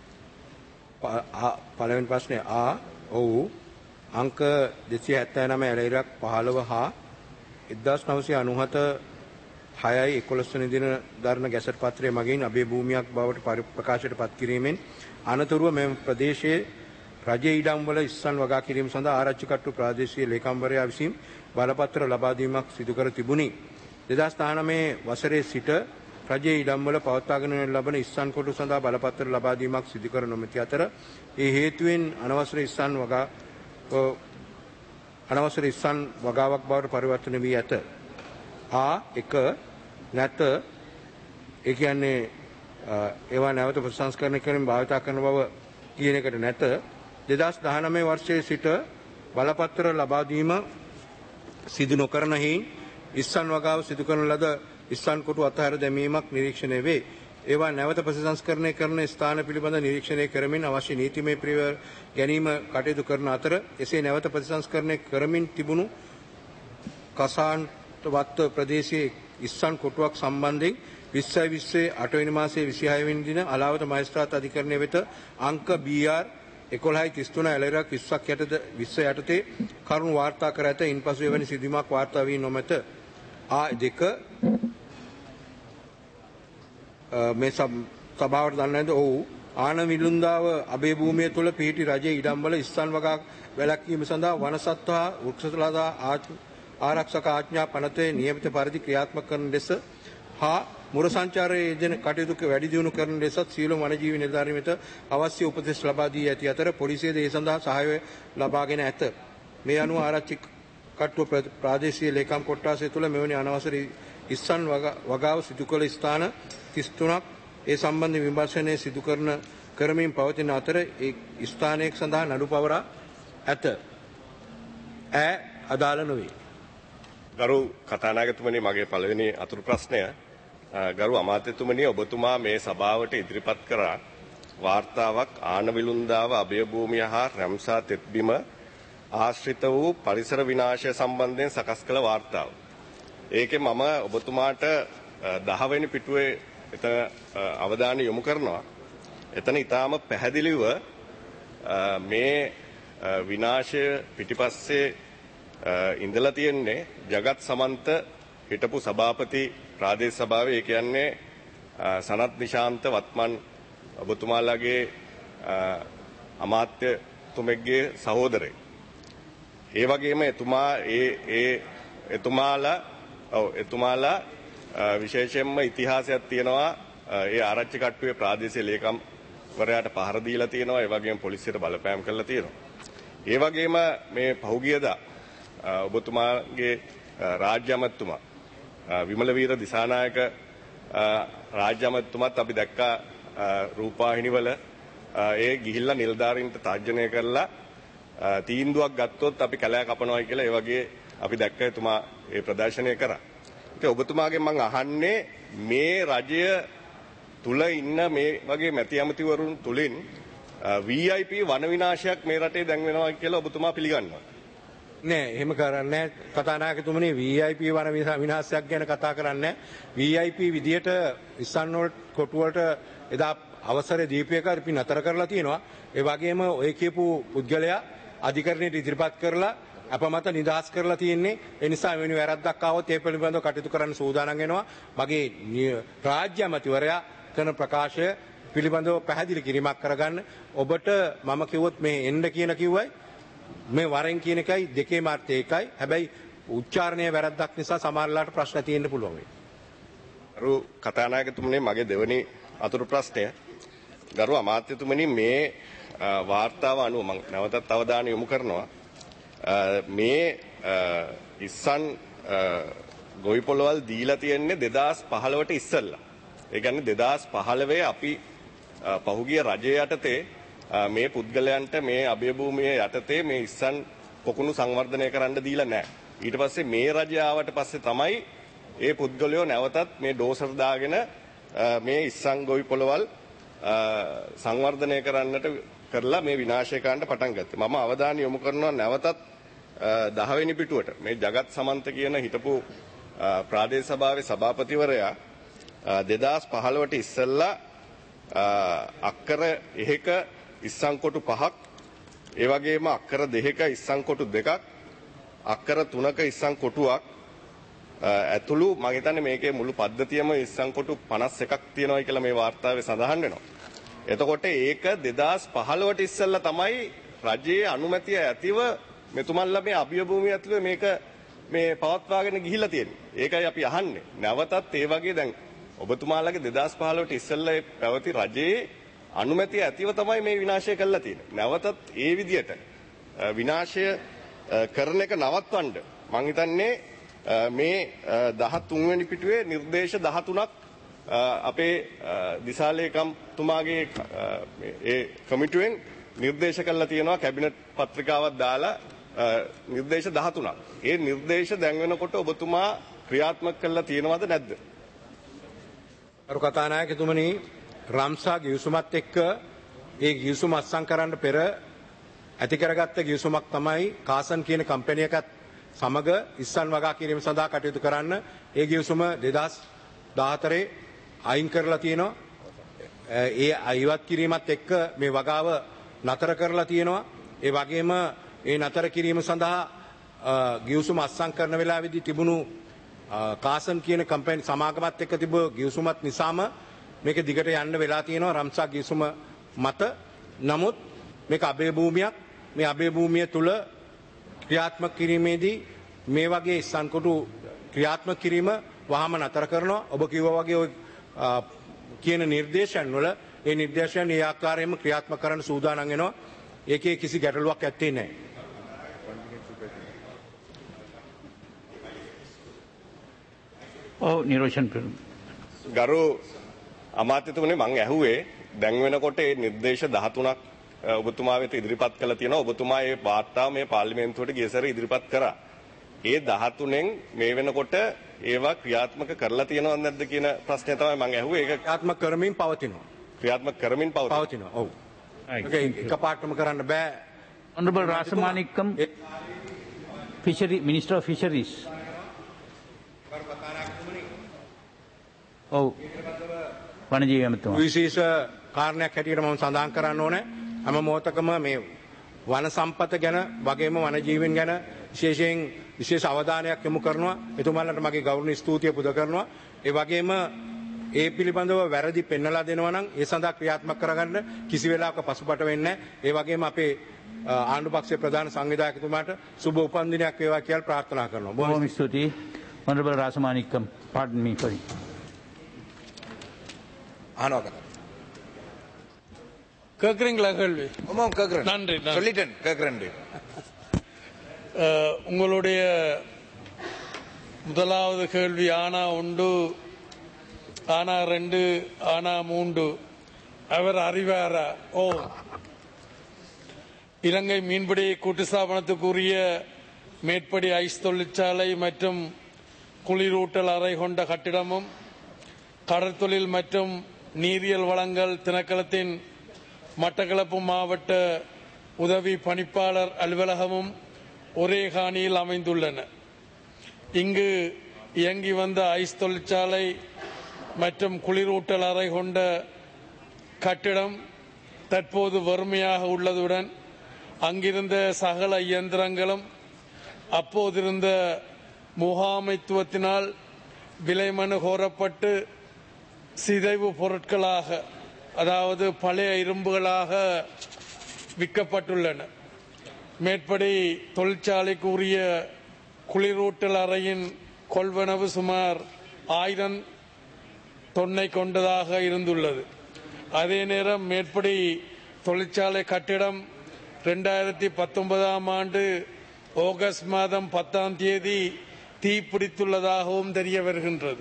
S17: පළවෙනි ප්‍රශ්නේ ඔව් අංක 279 ඇලයිරක් 15 හා 1997 6/11 වෙනි දින දරන ගැසට් පත්‍රය මගින් අබේ භූමියක් බවට ප්‍රකාශයට පත් කිරීමෙන් අනතුරුව මෙම ප්‍රදේශයේ රජයේ ඉඩම් වල ඉස්සන් වගා කිරීම සඳහා ආරච්චි කට්ටු ප්‍රාදේශීය ලේකම්වරයා විසින් බලපත්‍ර ලබා දීමක් සිදු කර තිබුණි. 2019 වසරේ සිට රජයේ ඉඩම් වල පවත්වාගෙන ලබන ඉස්සන් කොටු සඳහා බලපත්‍ර ලබා දීමක් සිදු කර නොමැති අතර ඒ හේතුවෙන් අනවසර ඉස්සන් වගාවක් බවට පරිවර්තන වී ඇත. එක නැත ඒ කියන්නේ ඒවා නැවත ප්‍රසංස්කරණය කරමින් භාවිතා කරන බව කියන එකට නැත. 2019 වර්ෂයේ සිට බලපත්‍ර ලබා දීම සිදු නොකරන හේයින් ඉස්සන් වගාව සිදු කරන ලද ඉස්සන් කොටු අතහැර දැමීමක් නිරීක්ෂණය වේ. ඒවා නැවත ප්‍රසංස්කරණය කරන ස්ථාන පිළිබඳ නිරීක්ෂණය කරමින් අවශ්‍ය නීතිමය පියවර ගැනීම කටයුතු කරන අතර එසේ නැවත ප්‍රසංස්කරණය කරමින් තිබුණු කසාන්තවත්ත ප්‍රදේශයේ ඉස්සන් කොටුවක් සම්බන්ධයෙන් 2020 8 වෙනි මාසයේ 26 වෙනි දින අලාවත මහේස්ත්‍රාත් අධිකරණය වෙත අංක BR 1133 ඇලරක් 20 යටතේ කරුණු වාර්තා කර ඇත. ඉන්පසු එවැනි සිදුවීමක් වාර්තා වී නොමැත. දෙක මේ සභාවට දන්නේද? ඔව් ආන විලුන්දාව අබේ භූමිය තුළ පිහිටි රජයේ ඉඩම්වල ස්ථාන වගා වැළැක්වීම සඳහා වනසත්ව හා වෘක්ෂලතා ආරක්ෂක ආඥා පනතේ නියමිත පරිදි ක්‍රියාත්මක කරන ලෙස හා මුර සංචාරයේ යෙදෙන කටයුතු වැඩි දියුණු කරන ලෙසත් සියලුම වනජීවි නිලධාරීන් වෙත අවශ්‍ය උපදෙස් ලබා දී ඇති අතර පොලිසියද ඒ සඳහා සහාය ලබාගෙන ඇත. මේ අනුව ආරච්චි කට්ටුව ප්‍රාදේශීය ලේකම් කොට්ටාසය තුළ මෙවැනි අනවසර ඉස්සන් වගාව සිදු කළ ස්ථාන 33ක් ඒ සම්බන්ධ විමර්ශනය සිදු කරමින් පවතින අතර ඒ ස්ථානයක සඳහා නඩු පවරා ඇත. අදාළ නොවේ. ගරු කතානායකතුමනි මගේ පළවෙනි අතුරු ප්‍රශ්නය ගරු අමාත්‍යතුමනි ඔබතුමා මේ සභාවට ඉදිරිපත් කරා වාර්තාවක් ආන විලුන්දාව අභය භූමිය හා රැම්සා තෙත්බිම
S18: ආශ්‍රිත වූ පරිසර විනාශය සම්බන්ධයෙන් සකස් කළ වාර්තාව. ඒකේ මම ඔබතුමාට 10 වෙනි පිටුවේ එතන අවධානය යොමු කරනවා. එතන ඊටාම පැහැදිලිව මේ විනාශය පිටිපස්සේ ඉඳලා තියෙන්නේ ජගත් සමන්ත හිටපු සභාපති ප්‍රාදේශ සභාවේ ඒ කියන්නේ සනත් නිශාන්ත වත්මන් ඔබතුමාලාගේ අමාත්‍යතුමෙක්ගේ සහෝදරයෙක්. ඒ වගේම එතුමාලා විශේෂයෙන්ම ඉතිහාසයක් තියෙනවා. ඒ ආරච්චි කට්ටුවේ ප්‍රාදේශීය ලේකම්වරයාට පහර දීලා තියෙනවා. ඒ වගේම පොලිසියට බලපෑම් කළා තියෙනවා. ඒ වගේම මේ පහුගියදා ඔබතුමාගේ රාජ්‍ය අමාත්‍යතුමා විමලවීර දිසානායක රාජ්‍ය අමාත්‍යතුමාත් අපි දැක්කා රූපවාහිනිවල ඒ ගිහිල්ලා නිලධාරීන්ට තර්ජනය කරලා තීන්දුවක් ගත්තොත් අපි කැලෑ කපනවා කියලා ඒ වගේ අපි දැක්ක එතුමා ඒ ප්‍රදර්ශනය කරා. ඉතින් ඔබතුමාගෙන් මම අහන්නේ මේ රජය තුල ඉන්න මේ වගේ මැති ඇමතිවරුන් තුලින් VIP වන විනාශයක් මේ රටේ දැන් වෙනවා කියලා ඔබතුමා පිළිගන්නවා.
S17: නෑ එහෙම කරන්නේ කතානායකතුමනි VIP වන විනාශයක් ගැන කතා කරන්නේ VIP විදියට ඉස්සන් වල කොටු වලට එදා අවසරය දීපයක අපි නතර කරලා තියෙනවා. ඒ වගේම ඔය කියපු පුද්ගලයා අධිකරණයට ඉදිරිපත් කරලා අපමත නිදහස් කරලා තියෙන්නේ. ඒ නිසා වෙන වැරද්දක් ආවොත් ඒ පිළිබඳව කටයුතු කරන්න සූදානම් වෙනවා. මගේ රාජ්‍ය අමාත්‍යවරයා කරන ප්‍රකාශය පිළිබඳව පැහැදිලි කිරීමක් කරගන්න. ඔබට මම කිව්වොත් මේ එන්න කියන කිව්වයි මේ වරෙන් කියන එකයි දෙකේම අර්ථය එකයි. හැබැයි උච්චාරණයේ වැරද්දක් නිසා සමහරලාට ප්‍රශ්න තියෙන්න පුළුවන් වෙයි.
S18: ගරු කතානායකතුමනි මගේ දෙවැනි අතුරු ප්‍රශ්නය ගරු අමාත්‍යතුමනි මේ වාර්තාව අනුව මම නැවතත් අවධානය යොමු කරනවා මේ ඉස්සන් ගොවි පොළවල් දීලා තියෙන්නේ 2015ට ඉස්සෙල්ලා. ඒ කියන්නේ 2015 අපි පහුගිය රජය යටතේ මේ පුද්ගලයන්ට මේ අභය භූමිය යටතේ මේ ඉස්සන් පොකුණු සංවර්ධනය කරන්න දීලා නැහැ. ඊට පස්සේ මේ රජය ආවට පස්සේ තමයි ඒ පුද්ගලයෝ නැවතත් මේ ඩෝසර් දාගෙන මේ ඉස්සන් ගොවි පොළවල් සංවර්ධනය කරන්නට කරලා මේ විනාශය කරන්න පටන් ගත්තා. මම අවධානය යොමු කරනවා නැවතත් 10 වෙනි පිටුවට මේ ජගත් සමන්ත කියන හිටපු ප්‍රාදේශ සභාවේ සභාපතිවරයා 2015ට ඉස්සෙල්ලා අක්කර 1ක ඉස්සන් කොටු 5ක් ඒ වගේම අක්කර 2ක ඉස්සන් කොටු 2ක් අක්කර 3ක ඉස්සන් කොටුවක් ඇතුළු මම හිතන්නේ මේකේ මුළු පද්ධතියම ඉස්සන් කොටු 51ක් තියෙනවා කියලා මේ වාර්තාවේ සඳහන් වෙනවා. එතකොට ඒක 2015ට ඉස්සෙල්ලා තමයි රජයේ අනුමැතිය ඇතිව මෙතුමන්ලා මේ අභය භූමිය ඇතුළේ මේක මේ පවත්වාගෙන ගිහිල්ලා තියෙන්නේ. ඒකයි අපි අහන්නේ. නැවතත් ඒ වගේ දැන් ඔබතුමාලගේ 2015ට ඉස්සෙල්ලා පැවති රජයේ අනුමැතිය ඇතිව තමයි මේ විනාශය කළා තියෙන්නේ. නැවතත් ඒ විදියට විනාශය කරන එක නවත්වන්න මම හිතන්නේ මේ 13 වෙනි පිටුවේ නිර්දේශ 13ක් අපේ දිසාලේකම්තුමාගේ ඒ කමිටුවෙන් නිර්දේශ කළා තියෙනවා කැබිනට් පත්‍රිකාවක් දාලා නිර්දේශ 13ක්. ඒ නිර්දේශ දැන් වෙනකොට ඔබතුමා ක්‍රියාත්මක කළා තියෙනවද නැද්ද?
S17: අර කතානායකතුමනි රම්සා ගිවිසුමත් එක්ක ඒ ගිවිසුම අත්සන් කරන්න පෙර ඇති කරගත්ත ගිවිසුමක් තමයි කාසන් කියන කම්පැනි එකත් සමග ඉස්සන් වගා කිරීම සඳහා කටයුතු කරන්න ඒ ගිවිසුම 2014 අයින් කරලා තියෙනවා. ඒ අයිවත් කිරීමත් එක්ක මේ වගාව නතර කරලා තියෙනවා. ඒ වගේම ඒ නතර කිරීම සඳහා ගිවිසුම අත්සන් කරන වෙලාවේදී තිබුණු කාසන් කියන කම්පැනි සමාගමත් එක්ක තිබු ගිවිසුමත් නිසාම මේක දිගට යන්න වෙලා තියෙනවා රම්සා ගිවිසුම මත. නමුත් මේක අභය භූමියක්. මේ අභය භූමිය තුල ක්‍රියාත්මක කිරීමේදී මේ වගේ ඉස්සන්කොටු ක්‍රියාත්මක කිරීම වහම නතර කරනවා. ඔබ කිව්වා වගේ ඔය කියන නිර්දේශයන් වල ඒ නිර්දේශයන් ඒ ආකාරයෙන්ම ක්‍රියාත්මක කරන්න සූදානම් වෙනවා. ඒකේ කිසි ගැටලුවක් ඇත්තේ නැහැ.
S2: ඔව් නිරෝෂන්
S18: ගරු අමාත්‍යතුමනි මම ඇහුවේ දැන් වෙනකොට මේ නිර්දේශ 13ක් ඔබතුමා වෙත ඉදිරිපත් කළා තියෙනවා. ඔබතුමා මේ වාර්තාව මේ පාර්ලිමේන්තුවට ගිය සැරේ ඉදිරිපත් කරා. ඒ 13න් මේ වෙනකොට ඒවා ක්‍රියාත්මක කරලා තියෙනවද නැද්ද කියන ප්‍රශ්නය තමයි මම ඇහුවේ. ඒක
S17: ක්‍රියාත්මක කරමින් පවතිනවා.
S18: ක්‍රියාත්මක කරමින් පවතිනවා.
S17: ඔව්. ඒක එකපාරටම කරන්න බෑ.
S2: Honorable Rasamanikam, Minister of Fisheries. Oh, වනජීවි ඇමතුමා.
S17: විශේෂ කාරණයක් හැටියට මම සඳහන් කරන්න ඕනේ හැම මොහොතකම මේ වන සම්පත ගැන වගේම වනජීවීන් ගැන විශේෂ අවධානයක් යොමු කරනවා. එතුමාලට මගේ ගෞරවනීය ස්තුතිය පුද කරනවා. ඒ වගේම ඒ පිළිබඳව වැරදි පෙන්වලා දෙනවා නම් ඒ සඳහා ක්‍රියාත්මක කරගන්න කිසි වෙලාවක පසුබට වෙන්නේ නැහැ. ඒ වගේම අපේ ආණ්ඩු පක්ෂයේ ප්‍රධාන සංවිධායකතුමාට සුබ උපන්දිනයක් වේවා කියලා ප්‍රාර්ථනා කරනවා.
S2: බොහොම ස්තුතියි. Honorable Rasamanikam, pardon me for it.
S19: கேக்குறீங்களா கேள்வி?
S15: ஆமாம் கேக்குறேன்.
S19: நன்றி.
S15: சொல்லிட்டேன் கேக்குறேன்.
S19: உங்களுடைய முதலாவது கேள்வி ஆனா உண்டு, ஆனா 2, ஆனா 3 அவர் அறிவாரா? ஓ, இலங்கை மீன்பிடி கூட்டு ஸ்தாபனத்துக்குரிய மேற்படி ஐஸ் தொழிற்சாலை மற்றும் குளிரூட்டல் அறை கொண்ட கட்டிடமும் கடற்தொழில் மற்றும் நீரியல் வளங்கள் திணைக்களத்தின் மட்டக்களப்பு மாவட்ட உதவி பணிப்பாளர் அலுவலகமும் ஒரே காணியில் அமைந்துள்ளன. இங்கு இயங்கி வந்த ஐஸ் தொழிற்சாலை மற்றும் குளிரூட்டல் அறை கொண்ட கட்டிடம் தற்போது வறுமையாக உள்ளதுடன் அங்கிருந்த சகல இயந்திரங்களும் அப்போதிருந்த முகாமைத்துவத்தினால் விலைமனு கோரப்பட்டு சிதைவு பொருட்களாக, அதாவது பழைய இரும்புகளாக விற்கப்பட்டுள்ளன. மேற்படி தொழிற்சாலைக்கு உரிய குளிரூட்டல் அறையின் கொள்வனவு சுமார் 1000 தொன்னை கொண்டதாக இருந்துள்ளது. அதே நேரம் மேற்படி தொழிற்சாலை கட்டிடம் 2019 ஆண்டு ஆகஸ்ட் மாதம் 10ஆம் தேதி தீப்பிடித்துள்ளதாகவும் தெரிய வருகின்றது.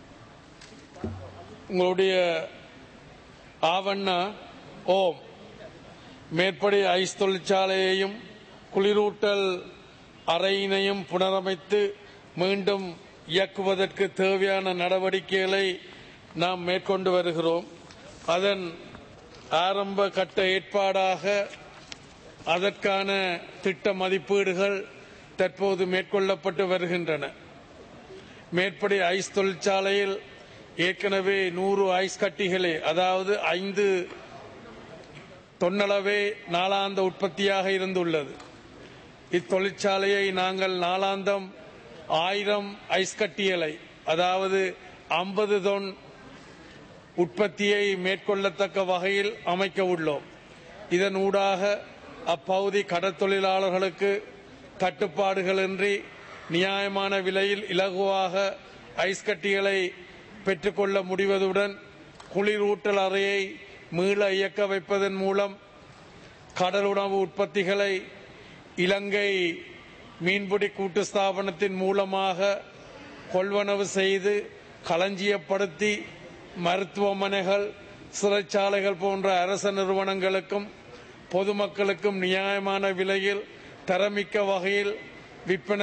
S19: உங்களுடைய ஆவண்ணா ஓம் மேற்படி ஐஸ் தொழிற்சாலையையும் குளிரூட்டல் அறையினையும் புனரமைத்து மீண்டும் இயக்குவதற்கு தேவையான நடவடிக்கைகளை நாம் மேற்கொண்டு வருகிறோம். அதன் ஆரம்ப கட்ட ஏற்பாடாக அதற்கான திட்ட மதிப்பீடுகள் தற்போது மேற்கொள்ளப்பட்டு வருகின்றன. மேற்படி ஐஸ் தொழிற்சாலையில் ஏற்கனவே 100 ஐஸ் கட்டிகளே, அதாவது 5 தொன்னளவே நாளாந்த உற்பத்தியாக இருந்துள்ளது. இத்தொழிற்சாலையை நாங்கள் நாளாந்தம் 1000 ஐஸ் கட்டிகளை, அதாவது 50 தொன் உற்பத்தியை மேற்கொள்ளத்தக்க வகையில் அமைக்க உள்ளோம். இதன் ஊடாக அப்பகுதி கடற்தொழிலாளர்களுக்கு தட்டுப்பாடுகளின்றி நியாயமான விலையில் இலகுவாக ஐஸ் கட்டிகளை பெற்றுக்கொள்ள முடிவதுடன் குளிரூட்டல் அறையை மீள இயக்க வைப்பதன் மூலம் கடலுணவு உற்பத்திகளை இலங்கை மீன்பிடி கூட்டு ஸ்தாபனத்தின் மூலமாக கொள்வனவு செய்து களஞ்சியப்படுத்தி மருத்துவமனைகள், சிறைச்சாலைகள் போன்ற அரச நிறுவனங்களுக்கும் பொதுமக்களுக்கும் நியாயமான விலையில் தரமிக்க வகையில் விற்பனை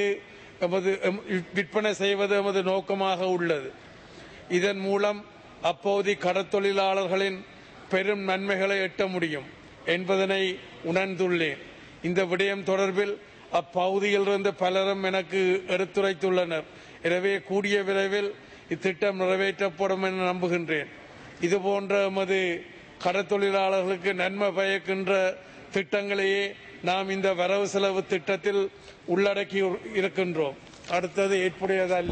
S19: செய்வது எமது நோக்கமாக உள்ளது. இதன் மூலம் அப்போது கடற்தொழிலாளர்களின் பெரும் நன்மைகளை எட்ட முடியும் என்பதனை உணர்ந்துள்ளேன். இந்த விடயம் தொடர்பில் அப்பகுதியிலிருந்து பலரும் எனக்கு எடுத்துரைத்துள்ளனர். எனவே கூடிய விரைவில் இத்திட்டம் நிறைவேற்றப்படும் என நம்புகின்றேன். இதுபோன்ற எமது கடற்தொழிலாளர்களுக்கு நன்மை பயக்கின்ற திட்டங்களையே நாம் இந்த வரவு செலவு திட்டத்தில் உள்ளடக்கி இருக்கின்றோம். அடுத்தது ஏற்புடையதல்ல.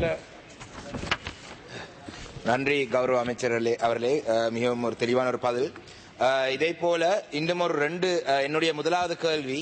S9: நன்றி கௌரவ அமைச்சர் அவர்களே, மிகவும் ஒரு தெளிவான ஒரு பதில். இதே போல இன்னும் ஒரு 2 என்னுடைய முதலாவது கேள்வி,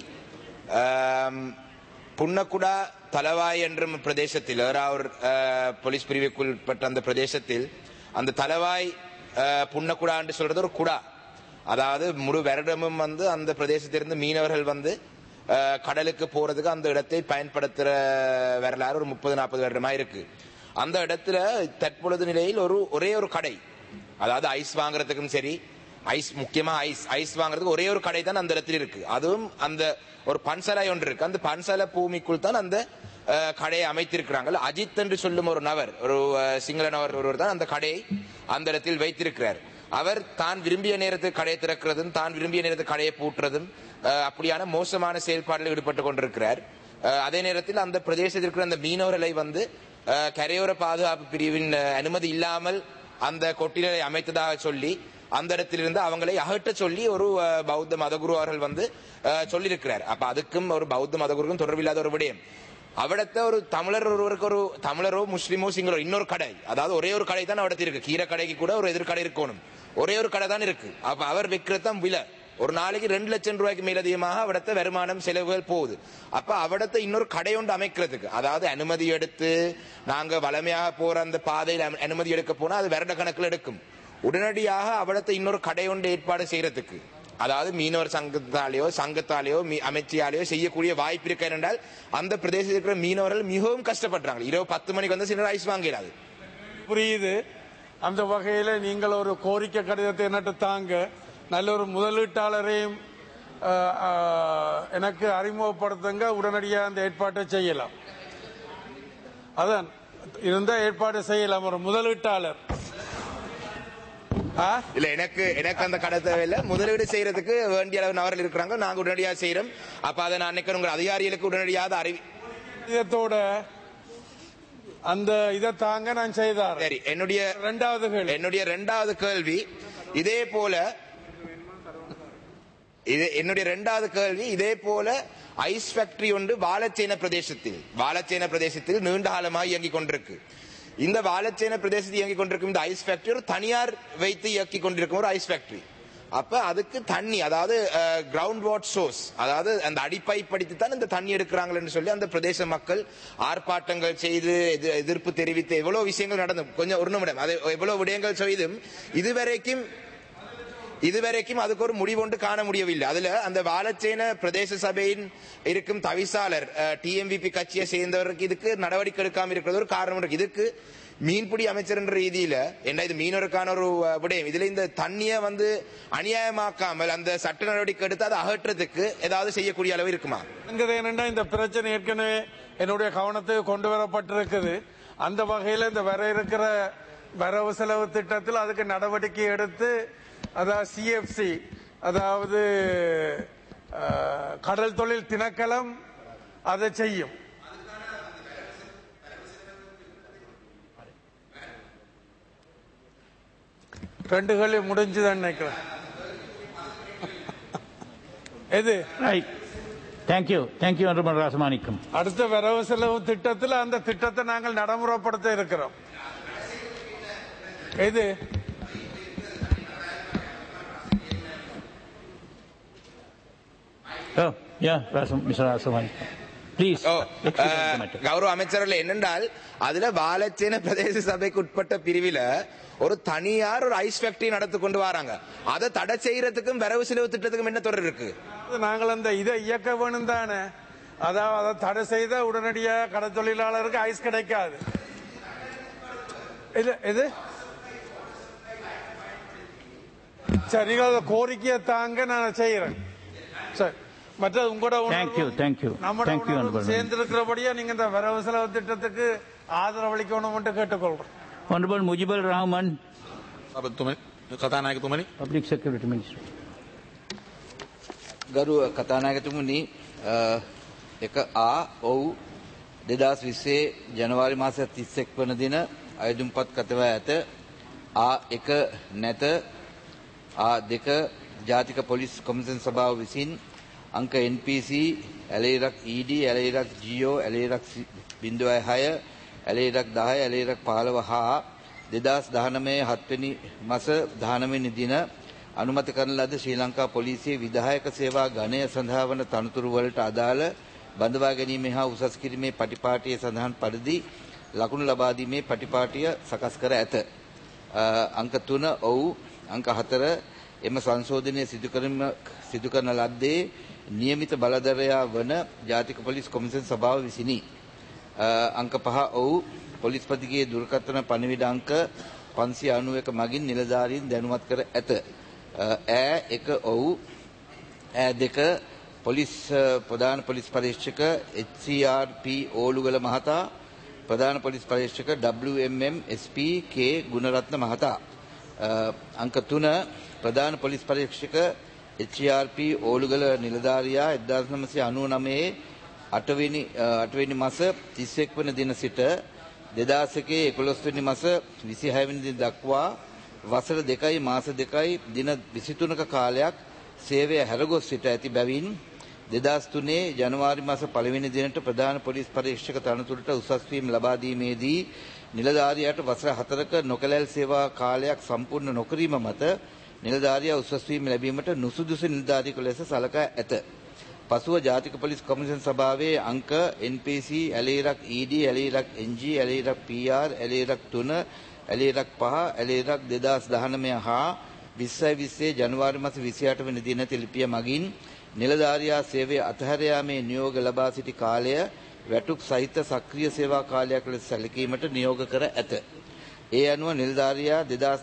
S9: புன்னக்குடா தலவாய் என்ற பிரதேசத்தில், ஏறாவூர் போலீஸ் பிரிவுக்குட்பட்ட அந்த பிரதேசத்தில் அந்த தலவாய் புன்னக்குடா என்று சொல்றது ஒரு குடா, அதாவது முழு வருடமும் அந்த பிரதேசத்திலிருந்து மீனவர்கள் கடலுக்கு போறதுக்கு அந்த இடத்தை பயன்படுத்துற வரலாறு ஒரு 30-40 வருடமா இருக்கு. அந்த இடத்துல தற்பொழுது நிலையில் ஒரே ஒரு கடை, அதாவது ஐஸ் வாங்குறதுக்கும் சரி, ஐஸ் முக்கியமா ஐஸ் வாங்குறதுக்கு ஒரே ஒரு கடை தான் அந்த இடத்துல இருக்கு. அதுவும் அந்த ஒரு பன்சாலை ஒன்று இருக்கு. அந்த பன்சாலை பூமிக்குள் தான் அந்த கடையை அமைத்திருக்கிறாங்க. அஜித் என்று சொல்லும் ஒரு நபர், ஒரு சிங்கள நபர் ஒருவர் தான் அந்த கடையை அந்த இடத்தில் வைத்திருக்கிறார். அவர் தான் விரும்பிய நேரத்துக்கு கடையை திறக்கிறதும் தான் விரும்பிய நேரத்துக்கு கடையை பூட்டுறதும் அப்படியான மோசமான செயல்பாட்டில் ஈடுபட்டு கொண்டிருக்கிறார். அதே நேரத்தில் அந்த பிரதேசத்தில் இருக்கிற அந்த மீனவர்களை வந்து கரையோர பாதுகாப்பு பிரிவின் அனுமதி இல்லாமல் அந்த கொட்டிலை அமைத்ததாக சொல்லி அந்த இடத்திலிருந்து அவங்களை அகற்ற சொல்லி ஒரு பௌத்த மதகுரு அவர்கள் வந்து சொல்லியிருக்கிறார். அப்ப அதுக்கும் ஒரு பௌத்த மதகுருக்கும் தொடர்பில்லாத ஒரு விடயம். அவிடத்த ஒரு தமிழர் ஒருவருக்கு ஒரு தமிழரோ முஸ்லிமோ சிங்களோ இன்னொரு கடை, அதாவது ஒரே ஒரு கடை தான் அவடத்தில் இருக்கு. கீரை கடைக்கு கூட ஒரு எதிர்கடை இருக்கணும், ஒரே ஒரு கடை தான் இருக்கு. அப்ப அவர் விற்கிறதான் விலை ஒரு நாளைக்கு 2 லட்சம் ரூபாய்க்கு மேலதிகமாக அவடத்த வருமானம் செலவுகள் போகுது. அப்ப அவடத்த இன்னொரு கடை ஒன்று அமைக்கிறதுக்கு, அதாவது அனுமதி எடுத்து நாங்க வளமையாக போற அந்த பாதையில் அனுமதி எடுக்க போனா அது வருட கணக்கில் எடுக்கும். உடனடியாக அவடத்த இன்னொரு கடை ஒன்று ஏற்பாடு செய்யறதுக்கு, அதாவது மீனவர் சங்கத்தாலேயோ அமைச்சியாலேயோ செய்யக்கூடிய வாய்ப்பு இருக்க என்றால் அந்த பிரதேசத்தில் இருக்கிற மீனவர்கள் மிகவும் கஷ்டப்படுறாங்க. இரவு 10 மணிக்கு வந்து சில ஐஸ் வாங்கிறாது.
S19: புரியுது. அந்த வகையில நீங்கள் ஒரு கோரிக்கை கடிதத்தை என்னட்டு தாங்க, நல்ல ஒரு முதலீட்டாளரையும் எனக்கு அறிமுகப்படுத்துங்க, உடனடியாக அந்த ஏற்பாட்டை செய்யலாம். அதான் இருந்த ஏற்பாடு செய்யலாம். ஒரு முதலீட்டாளர்
S9: இல்ல எனக்கு அந்த கடை தேவையில்லை, முதலீடு செய்யறதுக்கு வேண்டிய அளவு நபர்கள் இருக்கிறாங்க, நாங்க உடனடியாக செய்யறோம். அப்ப அதை நான் நினைக்கிறேன் உங்க அதிகாரிகளுக்கு உடனடியாக
S19: இதோட அந்த இதை தாங்க நான் செய்தார்.
S9: சரி, என்னுடைய இரண்டாவது கேள்வி இதே போல ஐஸ் ஃபேக்டரி ஒன்று வாழச்சேன பிரதேசத்தில் நீண்ட காலமாக இயங்கிக் கொண்டிருக்கு. இந்த வாழச்சேன பிரதேசத்தில் இயங்கிக் கொண்டிருக்கும் இந்த ஐஸ் ஃபேக்டரி ஒரு தனியார் வைத்து இயக்கிக் கொண்டிருக்கும் ஒரு ஐஸ் ஃபேக்டரி. அப்ப அதுக்கு தண்ணி, அதாவது கிரவுண்ட் வாட்டர் சோர்ஸ், அதாவது அந்த அடிப்பை படித்து தான் இந்த தண்ணி எடுக்கிறாங்கன்னு சொல்லி அந்த பிரதேச மக்கள் ஆர்ப்பாட்டங்கள் செய்து எதிர்ப்பு தெரிவித்து எவ்வளவு விஷயங்கள் நடந்து, கொஞ்சம் ஒரு நிமிடம், அது எவ்வளவு விடயங்கள் செய்தும் இதுவரைக்கும் அதுக்கு ஒரு முடிவொன்று காண முடியவில்லை. அதுல அந்த வாழச்சேன பிரதேச சபையின் இருக்கும் தவிசாளர் டிஎம்விபி கட்சியை சேர்ந்தவருக்கு இதுக்கு நடவடிக்கை எடுக்காம இருக்கிறது ஒரு காரணம் இருக்கு. இதுக்கு மீன்பிடி அமைச்சர் என்ற ரீதியில என்ன, இது மீனவருக்கான ஒரு விடயம். இதுல இந்த தண்ணியை வந்து அநியாயமாக்காமல் அந்த சட்ட நடவடிக்கை எடுத்து அதை அகற்றதுக்கு ஏதாவது செய்யக்கூடிய அளவு இருக்குமா?
S19: என்னன்னா இந்த பிரச்சனை ஏற்கனவே என்னுடைய கவனத்துக்கு கொண்டு வரப்பட்டிருக்குது. அந்த வகையில இந்த வர இருக்கிற வரவு செலவு திட்டத்தில் அதுக்கு நடவடிக்கை எடுத்து, அதாவது சிஎஃப்சி, அதாவது கடல் தொழில் திணைக்களம் அதை செய்யும். ரெண்டுகளே முடிஞ்சுதான் நினைக்கிறேன். எது
S2: தேங்க்யூ ராசமாணிக்கம்.
S19: அடுத்த வரவு செலவு திட்டத்தில் அந்த திட்டத்தை நாங்கள் நடைமுறைப்படுத்த இருக்கிறோம். எது
S9: கௌரவ அமைச்சர்கள் என்னென்றால் அதுல வாழச்சேன பிரதேச சபைக்கு உட்பட்ட பிரிவில ஒரு தனியார் ஒரு ஐஸ் ஃபேக்டரி நடத்தி கொண்டு வராங்க. அதை தடை செய்யறதுக்கும் வரவு செலவு திட்டத்துக்கும் என்ன தொடர் இருக்கு?
S19: நாங்கள் அந்த இதை இயக்க வேணும் தானே. அதாவது அதை தடை செய்த உடனடியாக கடை தொழிலாளருக்கு ஐஸ் கிடைக்காது. இது சரி, நீங்கள் கோரிக்கையை தாங்க நான் செய்யறேன். சரி, மற்றது உங்களோட சேர்ந்திருக்கிறபடியா நீங்க இந்த வரவு செலவு திட்டத்துக்கு ஆதரவளிக்கணும் கேட்டுக்கொள்றேன்.
S2: Honorable Mujibur Rahman,
S13: කතානායකතුමනි,
S2: Public Security Minister.
S20: ගරු කතානායකතුමනි, එක ඔව් 2020 ජනවාරි මාසයේ 31 වන දින අයදුම්පත් කතවා ඇත. එක නැත. 2 ජාතික පොලිස් කොමිසම් සභාව විසින් අංක NPC ඇලේරක් ED ඇලේරක් GO ඇලේරක් 06 ඇලේරක් 10 ඇලේරක් 15 හා 2019 7 වෙනි මාස 19 වෙනි දින අනුමත කරන ලද ශ්‍රී ලංකා පොලිසියේ විධායක සේවා ගණය සඳහා වන තනතුරු වලට අදාළ බඳවා ගැනීම හා උසස් කිරීමේ පටිපාටියේ සඳහන් පරිදි ලකුණු ලබා දීමේ පටිපාටිය සකස් කර ඇත. අංක 3 ඔව්, අංක 4 එම සංශෝධනය සිදු කරන ලද්දේ නියමිත බලධරයා වන ජාතික පොලිස් කොමිසම් සභාව විසිනි. අංක 5 ඔව්, පොලිස්පතිගේ දුරකථන පණිවිඩ අංක 591 මගින් නිලධාරීන් දැනුවත් කර ඇත. 1 ඔව්, 2 පොලිස් ප්‍රධාන පොලිස් පරීක්ෂක HCRP ඕලුගල මහතා, ප්‍රධාන පොලිස් පරීක්ෂක WMM SP K ගුණරත්න මහතා අංක 3 ප්‍රධාන පොලිස් පරීක්ෂක HRP ඕලුගල නිලධාරියා 1999 8වෙනි මාස 31 වෙනි දින සිට 2001 11 වෙනි මාස 26 වෙනි දින දක්වා වසර 2යි මාස 2යි දින 23ක කාලයක් සේවය හැරගොස් සිට ඇති බැවින් 2003 ජනවාරි මාස 1 වෙනි දිනට ප්‍රධාන පොලිස් පරීක්ෂක තනතුරට උසස් වීම ලබා දීමේදී නිලධාරියාට වසර 4ක නොකැලැල් සේවා කාලයක් සම්පූර්ණ නොකිරීම මත නිලධාරියා උසස් වීම ලැබීමට නුසුදුසු නිලධාරියෙකු ලෙස සලකා ඇත. පසුව ජාතික පොලිස් කොමිෂන් සභාවේ අංක NPC ඇලේරක් ED ඇලේරක් NG ඇලේරක් PR ඇලේරක් 3 ඇලේරක් 5 ඇලේරක් 2019 හා 2020 ජනවාරි මාස 28 වෙනි දින ලිපිය මගින් නිලධාරියා සේවය අතහැර යාමේ නියෝග ලබා සිටි කාලය වැටුප් සහිත සක්‍රීය සේවා කාලයක් ලෙස සැලකීමට නියෝග කර ඇත. ඒ අනුව නිලධාරියා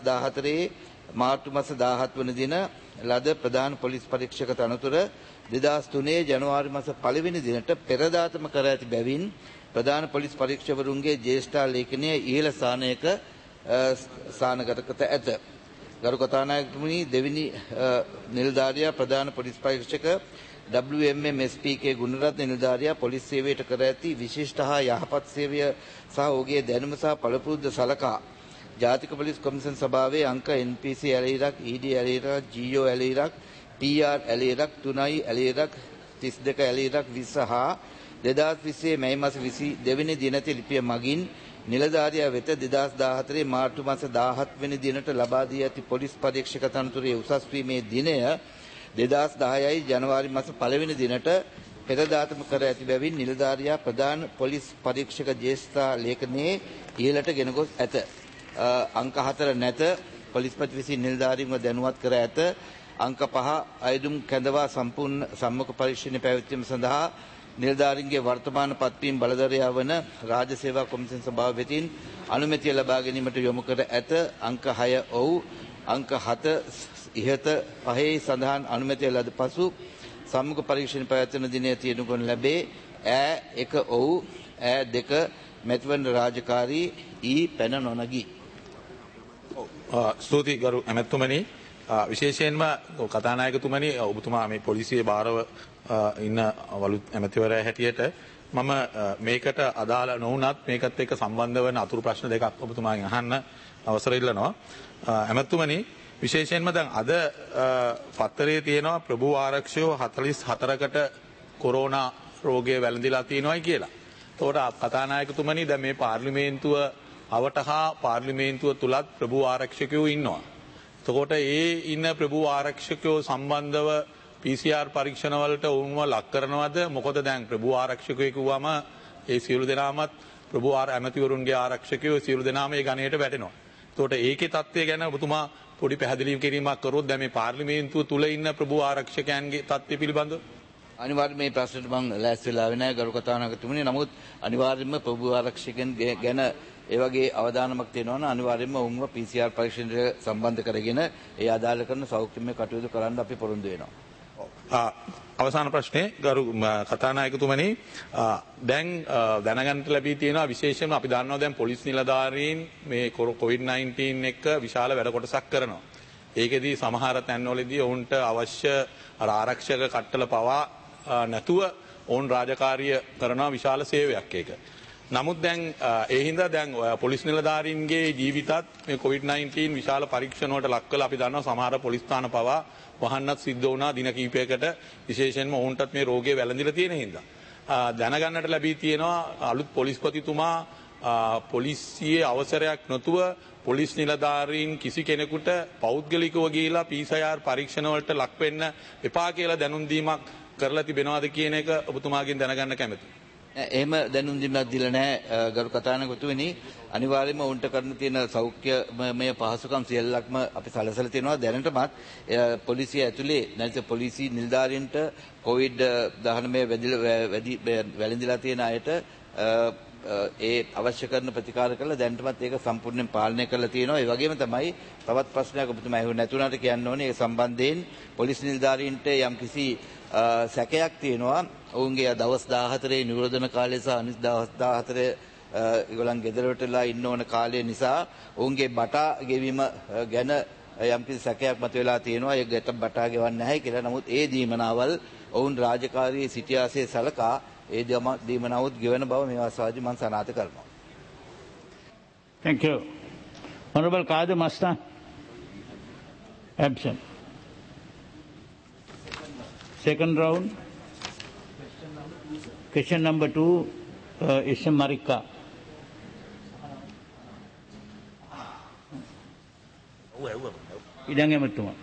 S20: 2014 මාර්තු මාස 17 වන දින ලද ප්‍රධාන පොලිස් පරීක්ෂක තනතුර 2003 ජනවාරි මාස 1 වෙනි දිනට පෙරදාතම කර ඇති බැවින් ප්‍රධාන පොලිස් පරීක්ෂකවරුන්ගේ ජ්‍යෙෂ්ඨ ලේඛනයේ ඉහළ ස්ථානයක ස්ථානගත කර ඇත. ගරු කතානායකතුමනි, දෙවිනි නිලධාරියා ප්‍රධාන පොලිස් පරීක්ෂක WMM SPK ගුණරත්න නිලධාරියා පොලිස් සේවයට කර ඇති විශිෂ්ට හා යහපත් සේවය සහ ඔහුගේ දැනුම සහ පළපුරුද්ද සලකා ජාතික පොලිස් කොමිෂන් සභාවේ අංක NPC ඇලේරක් ED ඇලේරක් GO ඇලේරක් PR ඇලේරක් 3යි ඇලේරක් 32 ඇලේරක් 20 හා 2020 මැයි මාස 22 වෙනි දිනට ලිපිය මගින් නිලධාරියා වෙත 2014 මාර්තු මාස 17 වෙනි දිනට ලබා දී ඇති පොලිස් පරීක්ෂක තනතුරේ උසස් වීමේ දිනය 2010යි ජනවාරි මාස 1 වෙනි දිනට පෙරදාතම කර ඇති බැවින් නිලධාරියා ප්‍රධාන පොලිස් පරීක්ෂක ජ්‍යෙෂ්ඨ ලේඛනයේ ඉහළට ගෙන ගොස් ඇත. අංක 4 නැත. පොලිස්පති විසින් නිලධාරීන්ව දැනුවත් කර ඇත. අංක 5 අයදුම් කැඳවා සම්පූර්ණ සම්මුඛ පරීක්ෂණ පැවැත්වීම සඳහා නිලධාරීන්ගේ වර්තමාන පත්වීම් බලධරයා වන රාජ්‍ය සේවා කොමිෂන් සභාව වෙතින් අනුමැතිය ලබා ගැනීමට යොමු කර ඇත. අංක 6 ඔව්. අංක 7 ඉහත පහේ සඳහන් අනුමැතිය ලද පසු සම්මුඛ පරීක්ෂණ පැවැත්වෙන දිනය තියනු කරනු ලැබේ. ඈ 1 ඔව්. ඈ 2 මෙත්වන රාජකාරී පැන නොනගී.
S21: ස්තුතියි ගරු ඇමැතුමනි. විශේෂයෙන්ම කතානායකතුමනි, ඔබතුමා මේ පොලිසියේ භාරව ඉන්න වලුත් ඇමතිවරයා හැටියට මම මේකට අදාළ නොවුනත් මේකත් එක්ක සම්බන්ධ වන අතුරු ප්‍රශ්න දෙකක් ඔබතුමාගෙන් අහන්න අවසර ඉල්ලනවා. ඇමතුමනි, විශේෂයෙන්ම දැන් අද පත්තරයේ තියෙනවා ප්‍රභූ ආරක්ෂකයෝ 44කට කොරෝනා රෝගය වැළඳිලා තියෙනවායි කියලා. එතකොට කතානායකතුමනි, දැන් මේ පාර්ලිමේන්තුව අවටහා පාර්ලිමේන්තුව තුලත් ප්‍රභූ ආරක්ෂකයෝ ඉන්නවා. එතකොට ඒ ඉන්න ප්‍රභූ ආරක්ෂකයෝ සම්බන්ධව PCR පරීක්ෂණ වලට වුණව ලක් කරනවද? මොකද දැන් ප්‍රභූ ආරක්ෂකයෝ කිව්වම ඒ සියලු දෙනාමත් ප්‍රභූ ඇමතිවරුන්ගේ ආරක්ෂකයෝ සියලු දෙනාම ඒ ගණයට වැටෙනවා. එතකොට ඒකේ තත්ත්වය ගැන ඔබතුමා පොඩි පැහැදිලි කිරීමක් කරොත් දැන් මේ පාර්ලිමේන්තුව තුල ඉන්න ප්‍රභූ ආරක්ෂකයන්ගේ තත්ත්වය පිළිබඳව.
S20: අනිවාර්යයෙන් මේ ප්‍රශ්නෙට මම ලෑස්ති වෙලා නැහැ ගරු කතානායකතුමනි. නමුත් අනිවාර්යයෙන්ම ප්‍රභූ ආරක්ෂකයන් ගැන ඒ වගේ අවධානමක් තියෙනවා නම් අනිවාර්යයෙන්ම උන්ව PCR පරීක්ෂණයට සම්බන්ධ කරගෙන ඒ අදාළ කරන සෞඛ්‍යමය කටයුතු කරන්න අපි පොරොන්දු වෙනවා.
S21: අවසාන ප්‍රශ්නේ ගරු කතානායකතුමනි, දැන් දැනගන්නට ලැබී තියෙනවා විශේෂයෙන්ම අපි දන්නවා දැන් පොලිස් නිලධාරීන් මේ COVID-19 එක්ක විශාල වැඩ කොටසක් කරනවා. ඒකෙදී සමහර තැන්වලදී ඔවුන්ට අවශ්‍ය ආරක්ෂක කට්ටල පවා නැතුව ඔවුන් රාජකාරිය කරනවා විශාල සේවයක් ඒක. නමුත් දැන් ඒ හින්දා දැන් පොලිස් නිලධාරීන්ගේ ජීවිතත් මේ COVID-19 විශාල පරීක්ෂණ වලට ලක් කරලා අපි දන්නවා සමහර පොලිස් ස්ථාන පවා වහන්නත් සිද්ධ වුණා දින කිහිපයකට, විශේෂයෙන්ම ඔවුන්ටත් මේ රෝගය වැළඳිලා තියෙන හින්දා. දැනගන්නට ලැබී තියෙනවා අලුත් පොලිස්පතිතුමා පොලිසියේ අවසරයක් නොතුව පොලිස් නිලධාරීන් කිසි කෙනෙකුට පෞද්ගලිකව ගිහිලා PCR පරීක්ෂණ වලට ලක් වෙන්න එපා කියලා දැනුම් දීමක් කරලා තිබෙනවාද කියන එක ඔබතුමාගෙන් දැනගන්න කැමතියි.
S20: එහෙම දැනුම් දීමක් දීලා නැහැ ගරු කතානායකතුමනි. අනිවාර්යයෙන්ම උන්ට කරන්න තියෙන සෞඛ්‍යමය පහසුකම් සියල්ලක්ම අපි සැලසලා තියෙනවා. දැනටමත් පොලිසිය ඇතුලේ නැත්නම් පොලිසි නිලධාරීන්ට COVID-19 වැළඳිලා තියෙන අයට ඒ අවශ්‍ය කරන ප්‍රතිකාර කරලා දැනටමත් ඒක සම්පූර්ණයෙන් පාලනය කරලා තියෙනවා. ඒ වගේම තමයි තවත් ප්‍රශ්නයක් ඔබතුමා අහුව නැතුණාට කියන්න ඕනේ ඒ සම්බන්ධයෙන් පොලිස් නිලධාරීන්ට යම්කිසි සැකයක් තියෙනවා. ඔවුන්ගේ දවස් 14 නිරෝධන කාලය සහ අනිත් දවස් 14 ඒගොල්ලන් ගෙදරට වෙලා ඉන්න ඕන කාලය නිසා ඔවුන්ගේ බටා ගෙවීම ගැන යම්කිසි සැකයක් මතුවලා තියෙනවා. ඒ ගැට බටා ගෙවන්නේ නැහැ කියලා. නමුත් ඒ දීමනාවල් ඔවුන් රාජකාරියේ සිටියාසේ සලකා ඒ දීමනාවුත් ගෙවන බව මේ අවස්ථාවේදී මම සනාථ කරනවා.
S2: Thank you. Honorable Qadir Mastan. Absent. Second round. Question number 2, Isham Marika. Idang ematuma.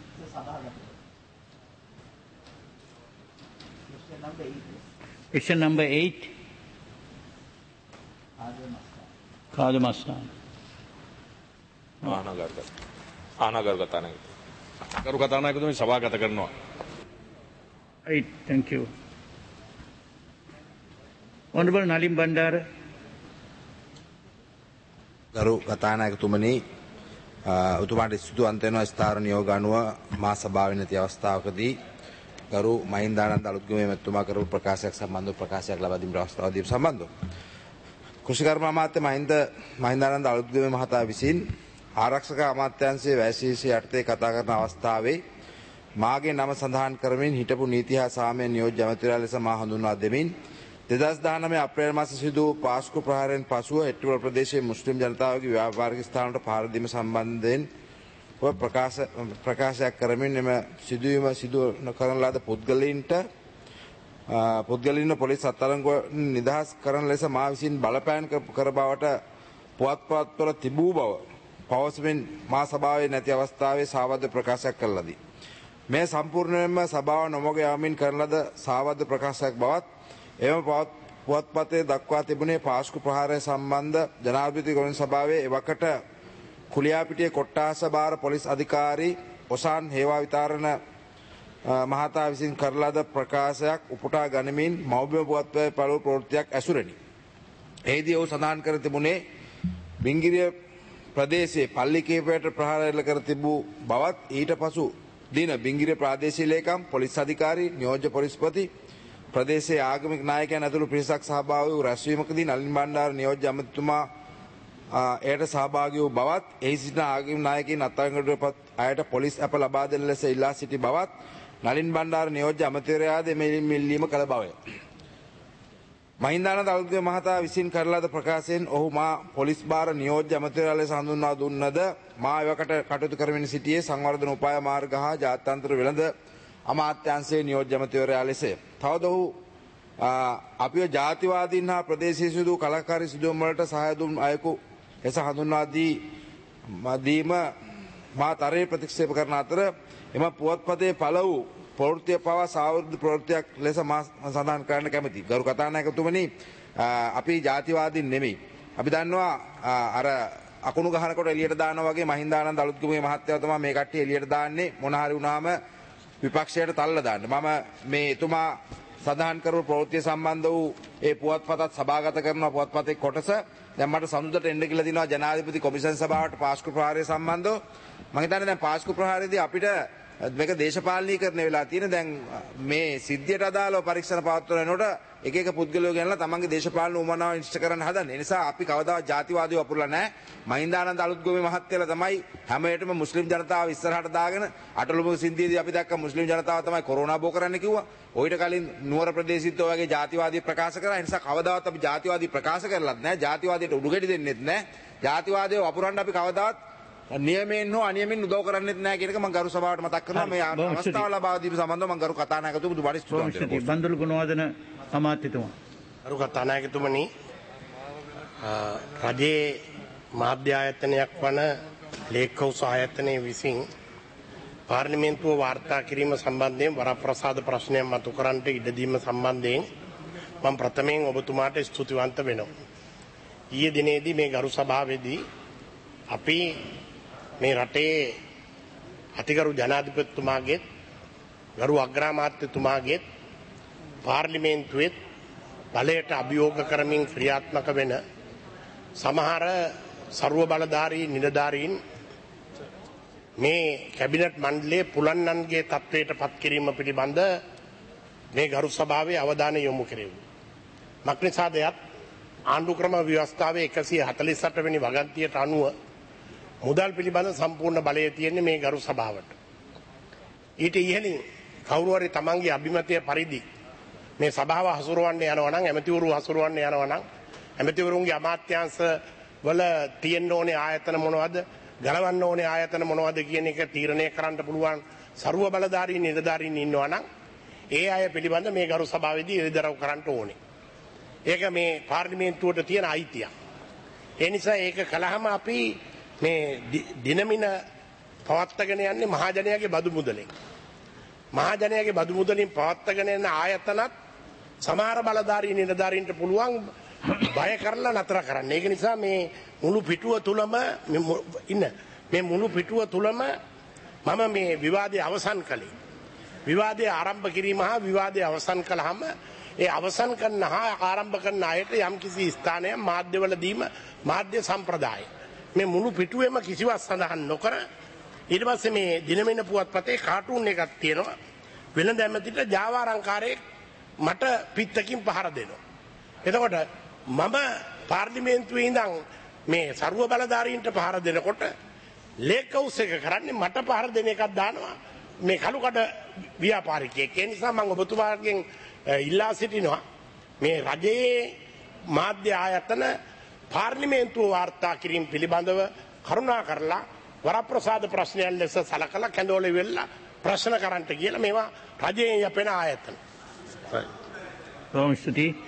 S2: Question number 8. Qadir Mastan.
S16: ආනගර කතානායක.
S15: ගරු කතානායකතුමනි සභාගත කරනවා.
S2: Right, thank you. Honorable Nalim Bandara.
S13: ගරු කතානායකතුමනි උතුමාට ස්තුති අන්තේනවා ස්ථාර නියෝග අනුව මා සභාවේ නැති අවස්ථාවකදී ගරු මහින්දානන්ද අලුත්ගම මැතිතුමා කරපු ප්‍රකාශයක් සම්බන්ධව ප්‍රකාශයක් ලබා දීම අවස්ථාවදී සම්බන්ධව කෘෂිකර්ම අමාත්‍ය මහින්දානන්ද අලුත්ගම මහතා විසින් ආරක්ෂක අමාත්‍යාංශයේ වැසීසිය යටතේ කතා කරන අවස්ථාවේ මාගේ නම සඳහන් කරමින් හිටපු නීති හා සාමය නියෝජ්‍ය ඇමතිවරයා ලෙස මා හඳුන්වා දෙමින් 2019 අප්‍රේල් මාස සිදු වූ පාස්කු ප්‍රහාරයෙන් පසුව හෙට්ටිවල ප්‍රදේශයේ මුස්ලිම් ජනතාවගේ ව්‍යාපාරික ස්ථානවලට පහර දීම සම්බන්ධයෙන් ප්‍රකාශයක් කරමින් එම සිදුවීම සිදු කරන ලද පුද්ගලයින්ව පොලිස් අත්අඩංගුව නිදහස් කරන ලෙස මා විසින් බලපෑම් කර බවට පුවත්පත්වල තිබූ බව පවසමින් මා සභාවේ නැති අවස්ථාවේ සාවද්ද ප්‍රකාශයක් කළාදී. මේ සම්පූර්ණයෙන්ම සභාව නොමග යාමින් කරන ලද සාවද්ද ප්‍රකාශයක් බවත් එම පුවත්පතේ දක්වා තිබුණේ පාස්කු ප්‍රහාරය සම්බන්ධ ජනාධිපති ගොන් සභාවේ එවකට කුලියාපිටියේ කොට්ටාස බාර පොලිස් අධිකාරී ඔසාන් හේවා විතාරණ මහතා විසින් කරන ලද ප්‍රකාශයක් උපුටා ගනිමින් මෞබිම පුවත්පතේ පළමු ප්‍රවෘත්තියක් ඇසුරෙනි. එහිදී ඔහු සඳහන් කර තිබුණේ බිංගිරිය ප්‍රදේශයේ පල්ලි කීපයට ප්‍රහාර එල්ල කර තිබූ බවත් ඊට පසු දින බිංගිරිය ප්‍රාදේශීය ලේකම් පොලිස් අධිකාරී නියෝජ්‍ය පොලිස්පති ප්‍රදේශයේ ආගමික නායකයන් ඇතුළු පිරිසක් සහභාගී වූ රැස්වීමකදී නලින් බණ්ඩාර නියෝජ්‍ය ඇමතිතුමා එයට සහභාගී වූ බවත් එහි සිටින ආගමික නායකයින් අත්අඩංගුවටපත් අයට පොලිස් අප ලබා දෙන ලෙස ඉල්ලා සිටි බවත් නලින් බණ්ඩාර නියෝජ්‍ය ඇමතිවරයාද මෙල්ලීම කළ බවය. මහින්දානන්ද අලුත්ගම මහතා විසින් කරන ලද ප්‍රකාශයෙන් ඔහු මා පොලිස් භාර නියෝජ්‍ය ඇමතිවරයා ලෙස හඳුන්වා දුන්නද මා එවකට කටයුතු කරමින් සිටියේ සංවර්ධන උපාය මාර්ග හා ජාත්‍යන්තර වෙළඳ අමාත්‍යාංශයේ නියෝජ්‍ය ඇමතිවරයා ලෙසය. තවද ඔහු අපිව ජාතිවාදීන් හා ප්‍රදේශීය සිදු කලාකාරී සිදුවීම් වලට සහාය දුන් අයෙකු ලෙස හඳුන්වා දීම මා තරයේ ප්‍රතික්ෂේප කරන අතර එම පුවත්පතේ පළ වූ ප්‍රවෘත්තිය පවා සාවෘද්ධ ප්‍රවෘත්තියක් ලෙස මා සඳහන් කරන්න කැමැති. ගරු කතානායකතුමනි අපි ජාතිවාදීන් නෙමෙයි. අපි දන්නවා අර අකුණු ගහනකොට එළියට දානවා වගේ මහින්දානන්ද අලුත්ගමගේ මහත්තයා තමයි මේ කට්ටිය එළියට දාන්නේ මොන හරි වුණාම විපක්ෂයට තල්ල දාන්න. මම මේ එතුමා සඳහන් කරපු ප්‍රවෘත්තිය සම්බන්ධ වූ ඒ පුවත්පතත් සභාගත කරනවා පුවත්පතේ කොටස. දැන් මට සමුදට එන්න කියලා දිනවා ජනාධිපති කොමිෂන් සභාවට පාස්කු ප්‍රහාරය සම්බන්ධව. මම හිතන්නේ දැන් පාස්කු ප්‍රහාරයේදී අපිට මේක දේශපාලනීකරණය වෙලා තියෙන දැන් මේ සිද්ධියට අදාළව පරීක්ෂණ පවත්වන වෙනකොට එක එක පුද්ගලයෝ ගැනලා තමන්ගේ දේශපාලන උමනාව ඉෂ්ට කරන්න හදන්නේ. ඒ නිසා අපි කවදාවත් ජාතිවාදීව අපුරලා නැහැ. මහින්දානන්ද අලුත්ගම මහත්තයලා තමයි හැම වෙලේටම මුස්ලිම් ජනතාව ඉස්සරහට දාගෙන අටලොමු සින්දියේදී අපි දැක්ක මුස්ලිම් ජනතාව තමයි කොරෝනා බෝ කරන්න කිව්වා. ඔයිට කලින් නුවර ප්‍රදේශිත වගේ ජාතිවාදී ප්‍රකාශ කරා. ඒ නිසා කවදාවත් අපි ජාතිවාදී ප්‍රකාශ කරලත් නැහැ. ජාතිවාදයට උඩුගෙඩි දෙන්නෙත් නැහැ. ජාතිවාදීව අපුරන්න අපි කවදාවත් නියමයෙන් හෝ අනියමයෙන් උදව් කරන්නෙත් නැහැ කියන එක මම ගරු සභාවට මතක් කරනවා. මේ අවස්ථාව ලබා දීම සම්බන්ධව මම ගරු කතානායකතුමා දුබඩි
S2: බන්දුල ගුණවර්ධන අමාත්‍යතුමා.
S4: ගරු කතානායකතුමනි රජයේ මාධ්‍ය ආයතනයක් වන ලේක්හවුස් ආයතනයේ විසින් පාර්ලිමේන්තුව වාර්තා කිරීම සම්බන්ධයෙන් වරප්‍රසාද ප්‍රශ්නයක් මතු කරන්නට ඉඩ දීම සම්බන්ධයෙන් මම ප්‍රථමයෙන් ඔබතුමාට ස්තුතිවන්ත වෙනවා. ඊයේ දිනේදී මේ ගරු සභාවේදී අපි මේ රටේ අතිගරු ජනාධිපතිතුමාගේත් ගරු අග්‍රාමාත්‍යතුමාගේත් පාර්ලිමේන්තුවේත් බලයට අභියෝග කරමින් ක්‍රියාත්මක වෙන සමහර ਸਰව බලධාරී නිලධාරීන් මේ කැබිනට් මණ්ඩලයේ පුලන්නන්ගේ තත්වයට පත් කිරීම පිළිබඳ මේ ගරු සභාවේ අවධානය යොමු කෙරෙව්වා. මක්නිසාද ආණ්ඩුක්‍රම ව්‍යවස්ථාවේ 148 වෙනි වගන්තියට අනුව මුදල් පිළිබඳ සම්පූර්ණ බලය තියෙන්නේ මේ ගරු සභාවට. ඊට ඉහළින් කවුරු හරි තමන්ගේ අභිමතය පරිදි මේ සභාව හසුරවන්න යනවා නම් ඇමතිවරු හසුරවන්න යනවා නම් ඇමතිවරුන්ගේ අමාත්‍යාංශ වල තියෙන්න ඕනේ ආයතන මොනවද ගලවන්න ඕනේ ආයතන මොනවද කියන එක තීරණය කරන්න පුළුවන් ਸਰව බලධාරී නිලධාරීන් ඉන්නවා නම් ඒ අය පිළිබඳ මේ ගරු සභාවේදී එළිදරව් කරන්න ඕනේ. ඒක මේ පාර්ලිමේන්තුවට තියෙන අයිතියක්. ඒ නිසා ඒක කළාම අපි මේ දිනමින පවත්වාගෙන යන්නේ මහජනයාගේ බදු මුදලෙන්. මහජනයාගේ බදු මුදලින් පවත්වාගෙන යන ආයතනත් සමහර බලධාරී නිලධාරීන්ට පුළුවන් බය කරලා නතර කරන්න. ඒක නිසා මේ මුළු පිටුව තුලම මේ මුළු පිටුව තුලම මම මේ විවාදය අවසන් කළේ. විවාදය ආරම්භ කිරීම හා විවාදය අවසන් කළාම ඒ අවසන් කරන හා ආරම්භ කරන අයට යම්කිසි ස්ථානයක් මාධ්‍යවල දීම මාධ්‍ය සම්ප්‍රදාය. මේ මුළු පිටුවේම කිසිවක් සඳහන් නොකර ඊට පස්සේ මේ දිනමින පුවත්පතේ කාටුන් එකක් තියෙනවා. වෙළඳ ඇමතිට ජාවාරංකාරයෙක් මට පිත්තකින් පහර දෙනවා. එතකොට මම පාර්ලිමේන්තුවේ ඉඳන් මේ ਸਰව බලධාරීන්ට පහර දෙනකොට ලේකවුස් එක කරන්නේ මට පහර දෙන එකක් දානවා මේ කළුකඩ ව්‍යාපාරිකයෙක්. ඒ නිසා මම ඔබතුමාගෙන් ඉල්ලා සිටිනවා මේ රජයේ මාධ්‍ය ආයතන පාර්ලිමේන්තුව වාර්තා කිරීම පිළිබඳව කරුණා කරලා වරප්‍රසාද ප්‍රශ්නයන් ලෙස සලකලා කැඳවල වෙලා ප්‍රශ්න කරන්නට කියලා මේවා රජයේ යැපෙන ආයතන.
S2: Right.